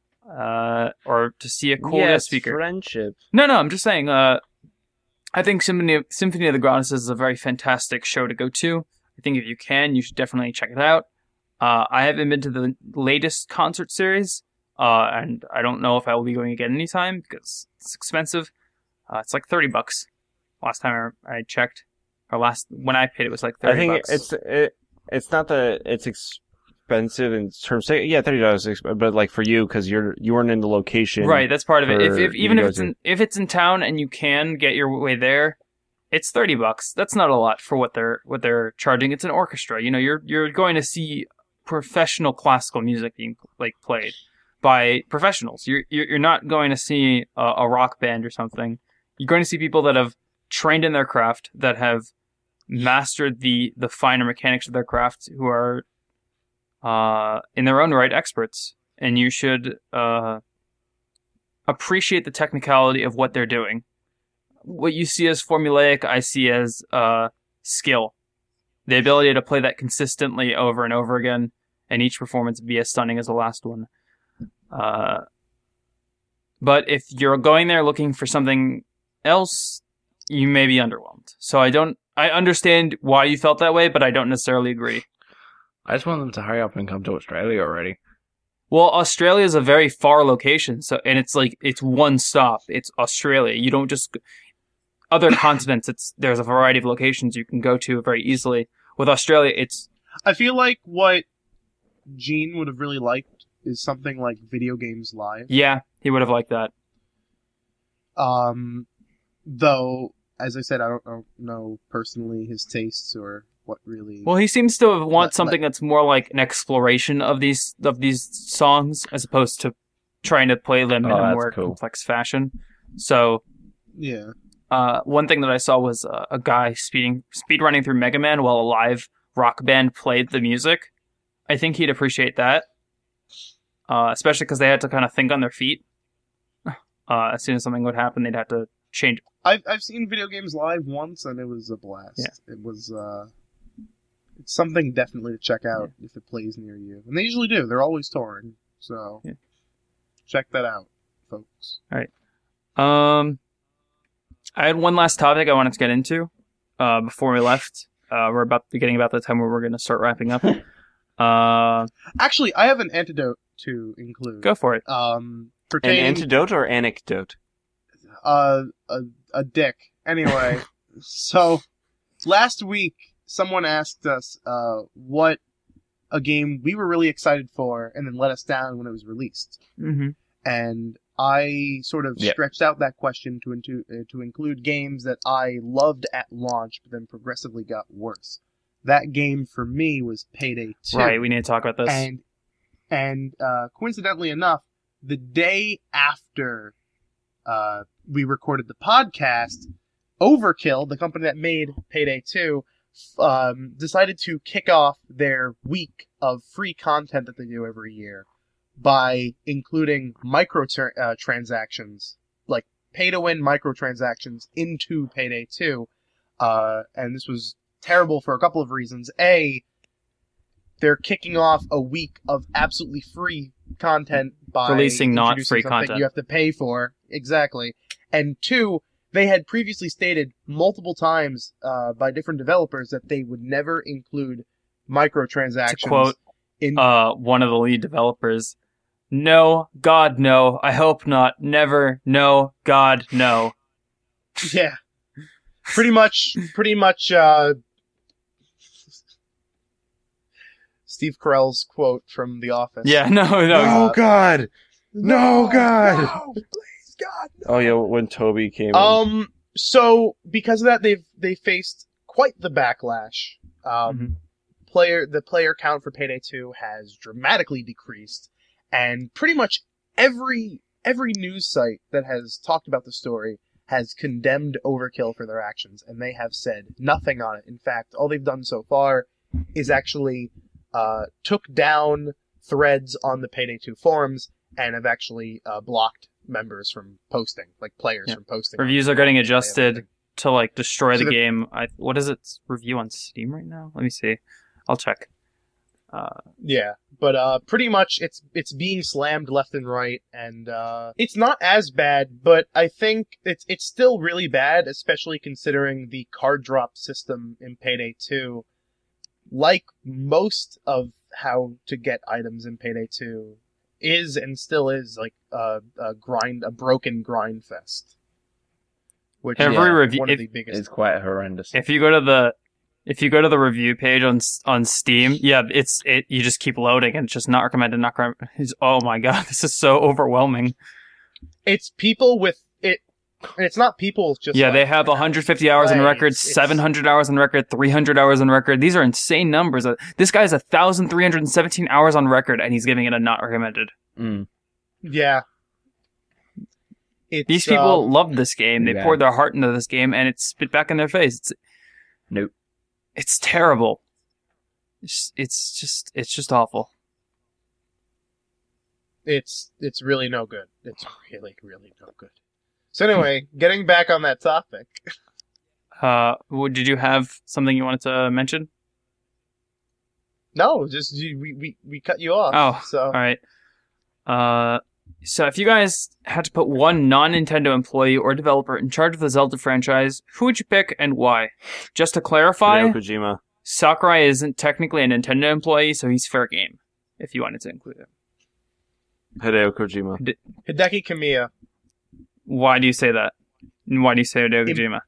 Uh, or to see a cool yes, guest speaker. friendship. No, no, I'm just saying, uh, I think Symphony of, Symphony of the Goddesses is a very fantastic show to go to. I think if you can, you should definitely check it out. Uh, I haven't been to the latest concert series, uh, and I don't know if I will be going again anytime because it's expensive. Uh, it's like thirty bucks. Last time I checked, or last when I paid, it was like thirty. I think bucks. it's it, it's not that it's expensive in terms. Of, yeah, thirty dollars, but like for you because you're you weren't in the location. Right, that's part of it. If, if even if it's to. in, if it's in town and you can get your way there, it's thirty bucks. That's not a lot for what they're what they're charging. It's an orchestra. You know, you're you're going to see professional classical music being like played by professionals. You're you're not going to see a, a rock band or something. You're going to see people that have trained in their craft, that have mastered the the finer mechanics of their craft, who are uh, in their own right experts. And you should uh, appreciate the technicality of what they're doing. What you see as formulaic, I see as uh, skill. The ability to play that consistently over and over again, and each performance be as stunning as the last one. Uh, but if you're going there looking for something else, you may be underwhelmed. So I don't, I understand why you felt that way, but I don't necessarily agree. I just want them to hurry up and come to Australia already. Well, Australia is a very far location, so and it's like it's one stop. It's Australia. You don't just other continents. It's there's a variety of locations you can go to very easily. With Australia, it's. I feel like what Gene would have really liked is something like Video Games Live. Yeah, he would have liked that. Um, though, as I said, I don't know, know personally his tastes or what really. Well, he seems to want let, something let... that's more like an exploration of these of these songs, as opposed to trying to play them oh, in a more cool. complex fashion. So, yeah. Uh, one thing that I saw was uh, a guy speeding speed running through Mega Man while a live rock band played the music. I think he'd appreciate that, uh, especially because they had to kind of think on their feet. Uh, as soon as something would happen, they'd have to change. I've I've seen Video Games Live once, and it was a blast. Yeah. It was uh, it's something definitely to check out yeah. if it plays near you, and they usually do. They're always touring, so yeah. check that out, folks. All right. Um. I had one last topic I wanted to get into uh, before we left. Uh, we're about getting about the time where we're going to start wrapping up. uh, Actually, I have an antidote to include. Go for it. Um, An antidote or anecdote? Uh, a, a dick. Anyway, so last week someone asked us uh, what a game we were really excited for and then let us down when it was released. Mm-hmm. And I sort of yep. stretched out that question to into, uh, to include games that I loved at launch, but then progressively got worse. That game for me was Payday two. Right, we need to talk about this. And and uh, coincidentally enough, the day after uh, we recorded the podcast, Overkill, the company that made Payday two, um, decided to kick off their week of free content that they do every year by including micro uh, transactions, like pay-to-win microtransactions into Payday two. Uh, and this was terrible for a couple of reasons. A, they're kicking off a week of absolutely free content by releasing not free content you have to pay for. Exactly. And two, they had previously stated multiple times uh, by different developers that they would never include microtransactions. To quote in uh, one of the lead developers, "No, God, no. I hope not. Never. No, God, no." Yeah, pretty much, pretty much. Uh, Steve Carell's quote from The Office. Yeah, no, no. Oh God, no, God. No, please, God. No. Oh yeah, when Toby came. in. Um. So because of that, they've they faced quite the backlash. Um. Mm-hmm. Player the player count for Payday two has dramatically decreased, and pretty much every every news site that has talked about the story has condemned Overkill for their actions, and they have said nothing on it. In fact, all they've done so far is actually uh, took down threads on the Payday two forums and have actually uh, blocked members from posting, like players Yeah. from posting. Reviews are getting adjusted everything. to like destroy So the the- game. I what is its review on Steam right now? Let me see. I'll check. Uh, Yeah, but uh, pretty much it's it's being slammed left and right, and uh, it's not as bad, but I think it's it's still really bad, especially considering the card drop system in Payday two. Like most of how to get items in Payday two is and still is like a, a grind, a broken grind fest. Which Every is review- one if- of the biggest. It's quite horrendous. if you go to the if you go to the review page on on Steam, yeah, it's it. You just keep loading, and it's just not recommended. Not recommended. It's- Oh my god, this is so overwhelming. It's people with it. And it's not people just. Yeah, like, they have one hundred fifty hours on Right, record, it's- seven hundred hours on record, three hundred hours on record. These are insane numbers. Uh, This guy has one thousand three hundred seventeen hours on record, and he's giving it a not recommended. Mm. Yeah. It's, These people um, love this game. They yeah. poured their heart into this game, and it's spit back in their face. It's Nope. it's terrible. It's, it's just it's just awful. it's it's really no good. It's really really no good. So anyway, getting back on that topic. Uh, what- did you have something you wanted to mention? No, just you, we, we we cut you off. Oh, so all right. Uh, so if you guys had to put one non-Nintendo employee or developer in charge of the Zelda franchise, who would you pick and why? Just to clarify, Hideo Kojima. Sakurai isn't technically a Nintendo employee, so he's fair game. If you wanted to include him, Hideo Kojima. Hideki Kamiya. why do you say that? And why do you say Hideo Im- Kojima?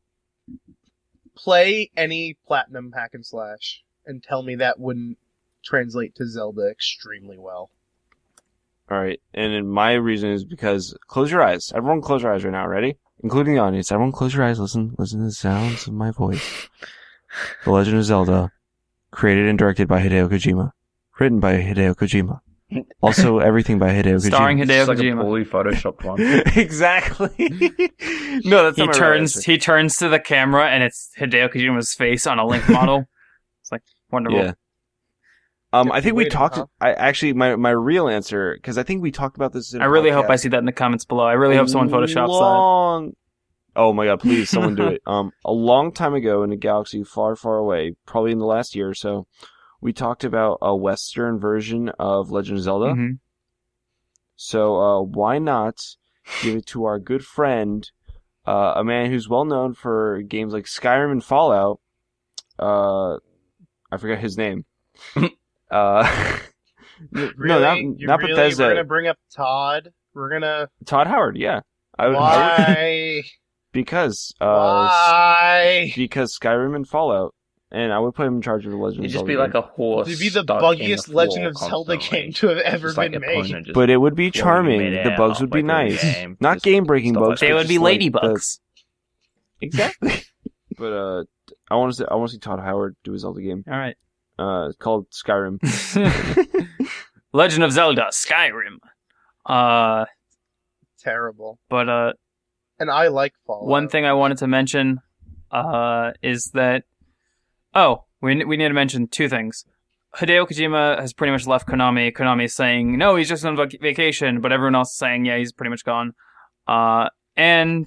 Play any platinum hack and slash and tell me that wouldn't translate to Zelda extremely well. All right, and then my reason is because close your eyes. Everyone, close your eyes right now. Ready? Including the audience. Everyone, close your eyes. Listen, listen to the sounds of my voice. The Legend of Zelda, created and directed by Hideo Kojima, written by Hideo Kojima. Also, everything by Hideo Kojima. Starring Hideo It's like a Kojima. poorly photoshopped one. Exactly. No, that's He not my real turns answer. he turns to the camera, and it's Hideo Kojima's face on a Link model. It's like wonderful. Yeah. Um, Yeah, I think we waiting, talked. huh? I actually, my my real answer, because I think we talked about this. In a I really hope I podcast see that in the comments below. I really hope someone photoshops that. long... Oh my god, please, someone do it. Um, a long time ago in a galaxy far, far away, probably in the last year or so, we talked about a Western version of Legend of Zelda. Mhm. So, uh, why not give it to our good friend, uh, a man who's well known for games like Skyrim and Fallout. Uh, I forget his name. uh, Really? no, not, You not really? Bethesda. We're gonna bring up Todd. We're gonna Todd Howard, yeah. I would, I would- why? because uh, why? because Skyrim and Fallout, and I would put him in charge of the Legend It'd of just Zelda. be like game. a horse. To be the stuck in buggiest the Legend floor of Zelda constantly. game to have ever Just like been the made. opponent just But it would be throwing you charming. midair The bugs would be halfway through the nice, game. not Just game-breaking stuff bugs. like They but would be just like the- ladybugs. Exactly. But uh, I want to see. I want to see Todd Howard do a Zelda game. All right. Uh, it's called Skyrim. Legend of Zelda Skyrim. Uh, Terrible. but uh, And I like Fallout. one thing I wanted to mention uh is that oh we we need to mention two things. Hideo Kojima has pretty much left Konami. Konami is saying no, he's just on vac- vacation, but everyone else is saying yeah, he's pretty much gone. Uh, and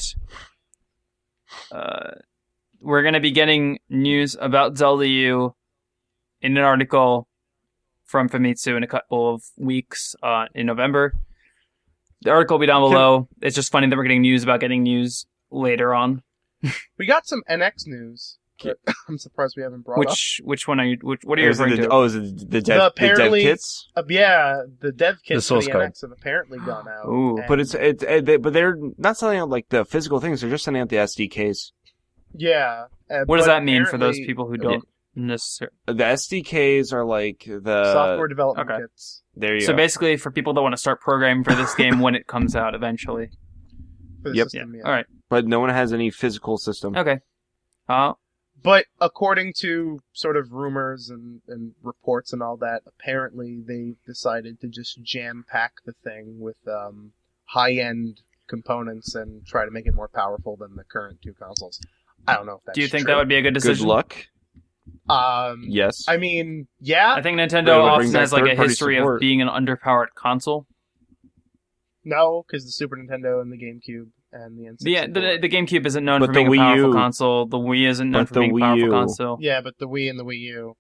uh, we're gonna be getting news about Zelda U in an article from Famitsu in a couple of weeks uh, in November. The article will be down below. It's just funny that we're getting news about getting news later on. We got some N X news. That I'm surprised we haven't brought which, up. Which one are you? Which, what are you Is it referring the, to? oh, is it the dev, The the dev apparently- kits? Uh, yeah, the dev kits The for source the code. N X have apparently gone out. Ooh. and- But it's it, it, they, but they're not sending out like the physical things. They're just sending out the S D Ks. yeah. Uh, What does but that mean for those apparently people who don't necessarily? The S D Ks are like the software development okay. kits There you So go. basically, for people that want to start programming for this game when it comes out eventually. for the Yep. system? Yeah. All right. But no one has any physical system. Okay. Uh, But according to sort of rumors and, and reports and all that, apparently they decided to just jam pack the thing with um, high end components and try to make it more powerful than the current two consoles. I don't know if that's do you think true. that would be a good Good decision? luck. Um, Yes. I mean, yeah. I think But Nintendo it would often bring back has like a third-party history support. of being an underpowered console. No, because the Super Nintendo and the GameCube and the N The, sixty-four. the the GameCube isn't known But for the being a Wii powerful U- console. The Wii isn't known but for the being a Wii powerful U- console. Yeah, but the Wii and the Wii U.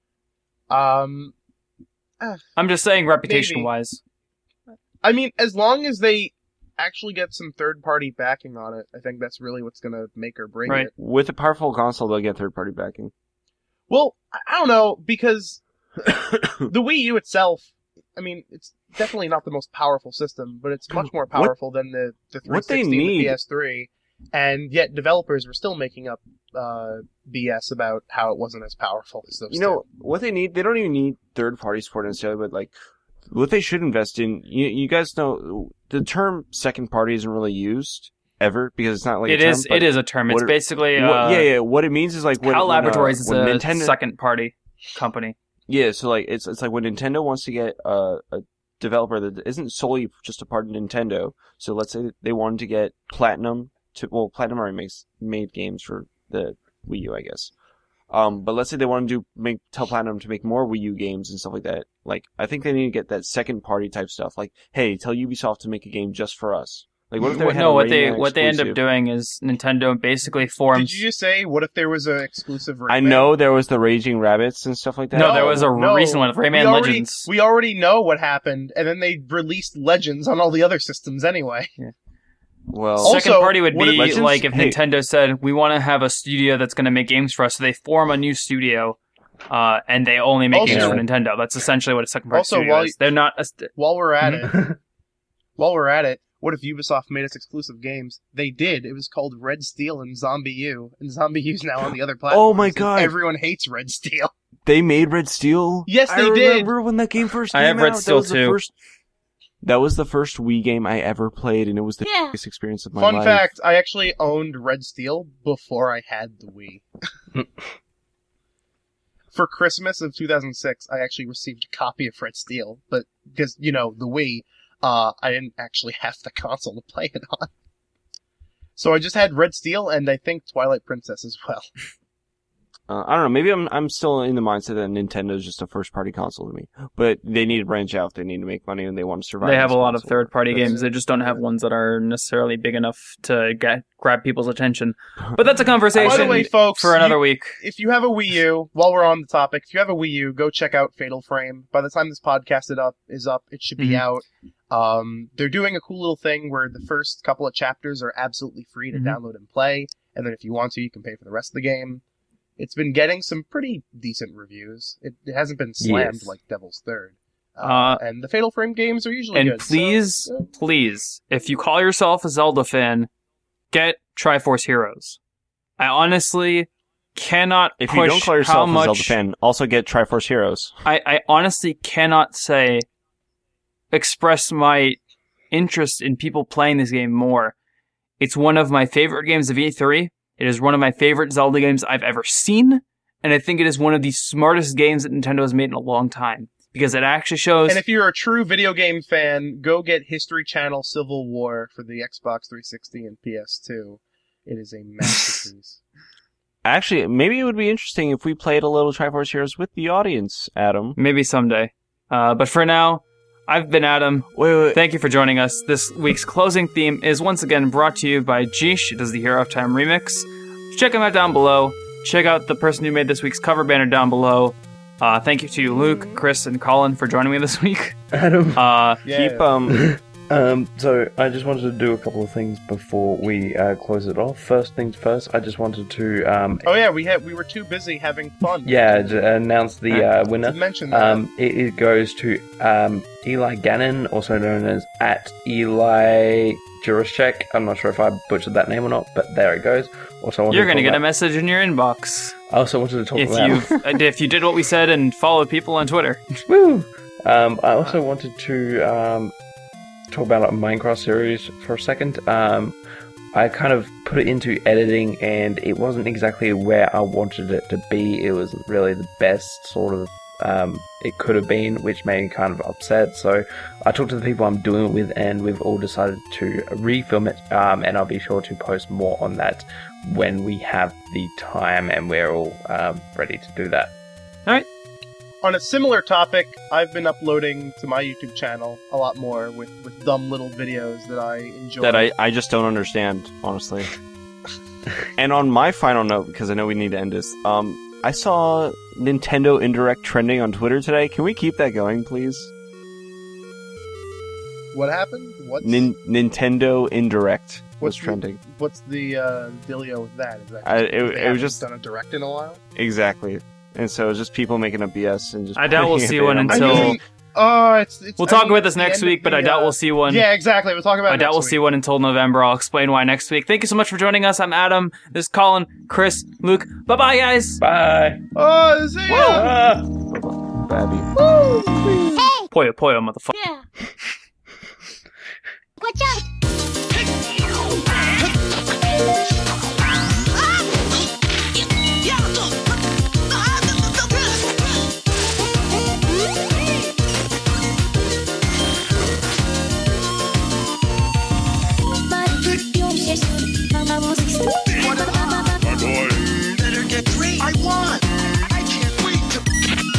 Um, I'm just saying, reputation wise. I mean, as long as they actually get some third-party backing on it, I think that's really what's going to make or break Right. it. With a powerful console, they'll get third-party backing. Well, I I don't know, because the Wii U itself, I mean, it's definitely not the most powerful system, but it's much more powerful than the, the what they three sixty and need- the P S three, and yet developers were still making up uh, B S about how it wasn't as powerful as those You know what they need? They don't even need third-party support necessarily, but like what they should invest in. You, you guys know the term second party isn't really used ever because it's not like It a term, is. but It is a term. It's what- basically. what- Uh, yeah, yeah. What it means is like when, HAL when, uh, Laboratories is when a Nintendo, second party company. Yeah, so like it's it's like when Nintendo wants to get a, a developer that isn't solely just a part of Nintendo. So let's say they wanted to get Platinum to well, Platinum already makes made games for the Wii U, I guess. Um, but let's say they want to do make tell Platinum to make more Wii U games and stuff like that. Like I think they need to get that second party type stuff. Like, hey, tell Ubisoft to make a game just for us. Like what if they What- had no, a what they Rayman what they end up exclusive? doing is Nintendo basically forms. Did you just say, what if there was an exclusive Rayman? I know there was the Raging Rabbits and stuff like that. No, there was a no. recent one, Rayman we already, Legends. We already know what happened, and then they released Legends on all the other systems anyway. Well, Also, Second party would what be if Legends- like if hey. Nintendo said, we want to have a studio that's going to make games for us, so they form a new studio, uh, and they only make games Also- for Nintendo. That's essentially what a second party Also, studio while is. you- They're not. A st- While we're at it, while we're at it, what if Ubisoft made us exclusive games? They did. It was called Red Steel and Zombie U, and Zombie U's now on the other platforms. Oh my and God. Everyone hates Red Steel. they made Red Steel. Yes, they I did. remember when that game first I came have Red out. Steel that was the too. First, that was the first Wii game I ever played, and it was the Yeah. biggest experience of my Fun life. fact: I actually owned Red Steel before I had the Wii. For Christmas of two thousand six, I actually received a copy of Red Steel, but because you know the Wii, uh, I didn't actually have the console to play it on. So I just had Red Steel and I think Twilight Princess as well. Uh, I don't know. Maybe I'm I'm still in the mindset that Nintendo's just a first party console to me. But they need to branch out. They need to make money, and they want to survive. they have as a lot of console. third party That's- games. They just don't have ones that are necessarily big enough to get grab people's attention. But that's a conversation By the way, folks, for another you- week. if you have a Wii U, while we're on the topic, if you have a Wii U, go check out Fatal Frame. By the time this podcast is up, is up, it should be Mhm. out. Um, they're doing a cool little thing where the first couple of chapters are absolutely free to Mhm. download and play, and then if you want to, you can pay for the rest of the game. It's been getting some pretty decent reviews. It, it hasn't been slammed Yes. like Devil's Third. Uh, Uh, and the Fatal Frame games are usually And good. so, please, uh, please, if you call yourself a Zelda fan, get Triforce Heroes. I honestly cannot If push you don't call how yourself a much. Zelda fan, also get Triforce Heroes. I, I honestly cannot say, express my interest in people playing this game more. It's one of my favorite games of E three. It is one of my favorite Zelda games I've ever seen. And I think it is one of the smartest games that Nintendo has made in a long time. Because it actually shows... And if you're a true video game fan, go get History Channel Civil War for the Xbox three sixty and P S two. It is a masterpiece. Actually, maybe it would be interesting if we played a little Triforce Heroes with the audience, Adam. Maybe someday. Uh, but for now, I've been Adam. Wait, wait, wait. Thank you for joining us. This week's closing theme is once again brought to you by Jeesh. It does the Hero of Time remix. Check him out down below. Check out the person who made this week's cover banner down below. Uh, thank you to Luke, Chris, and Colin for joining me this week. Adam. Uh, Yeah. Keep um Um, so I just wanted to do a couple of things before we uh, close it off. First things first, I just wanted to. Um, oh yeah, we had we were too busy having fun. Yeah, to announce the uh, winner. To mention that. Um, it, it goes to um, Eli Gannon, also known as at Eli Juraszek. I'm not sure if I butchered that name or not, but there it goes. Also, you're going to get about... a message in your inbox. I also wanted to talk if about you if you did what we said and followed people on Twitter. Woo! Um, I also wanted to. Um, talk about a Minecraft series for a second. Um, I kind of put it into editing and it wasn't exactly where I wanted it to be. It was really the best sort of um, it could have been, which made me kind of upset. So I talked to the people I'm doing it with and we've all decided to refilm it, um, and I'll be sure to post more on that when we have the time and we're all um, ready to do that. Alright. On a similar topic, I've been uploading to my YouTube channel a lot more with, with dumb little videos that I enjoy. That I, I just don't understand, honestly. And on my final note, because I know we need to end this, um, I saw Nintendo Indirect trending on Twitter today. Can we keep that going, please? What happened? What's... Nin- Nintendo Indirect was what's trending. The, what's the uh, dealio with that? Is that I, it, they it was just done a direct in a while? Exactly. And so it's just people making a B S and just. I doubt we'll see one until. I mean, oh, it's, it's. We'll I talk mean, about this next week, but the, I doubt uh, we'll see one. Yeah, exactly. We'll talk about. I it doubt next we'll week. see one until November. I'll explain why next week. Thank you so much for joining us. I'm Adam. This is Colin, Chris, Luke. Bye, bye, guys. Bye. Oh, see ya. Ah. Babby. Hey. Poyo, poyo, motherfucker. Yeah. Watch out. Better get great. I want. I can't wait to.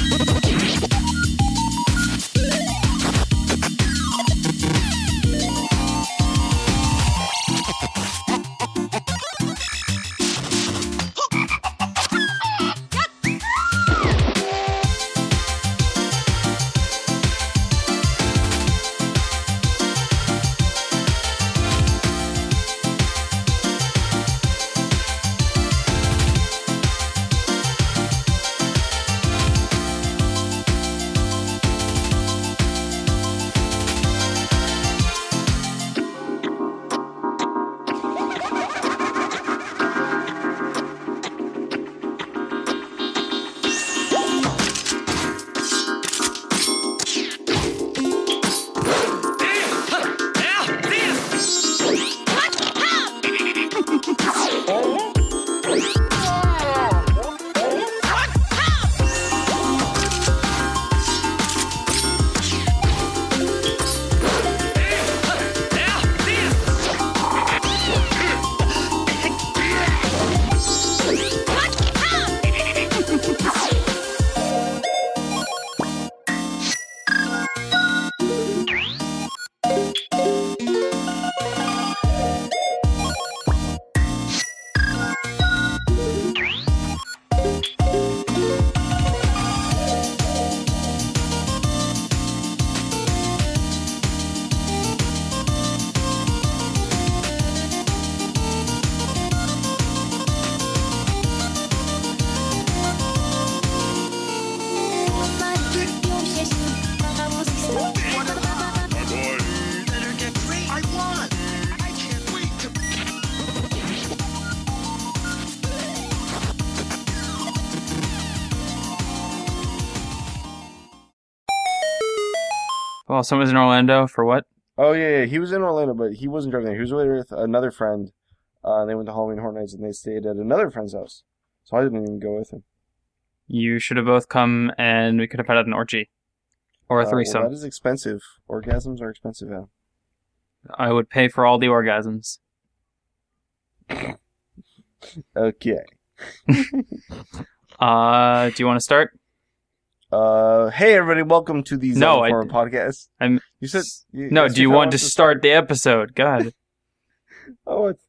Well, someone's in Orlando for what? Oh, yeah, yeah, he was in Orlando, but he wasn't driving there. He was with another friend. Uh, and they went to Halloween Horror Nights, and they stayed at another friend's house. So I didn't even go with him. You should have both come, and we could have had an orgy. Or a Uh, threesome. well, that is expensive. Orgasms are expensive, yeah. I would pay for all the orgasms. Okay. uh, do you want to start? Uh, hey everybody, welcome to the No, Zelda I- Forum podcast. I'm. You said you, No, yes, do you you want want to start the episode? God. Oh, it's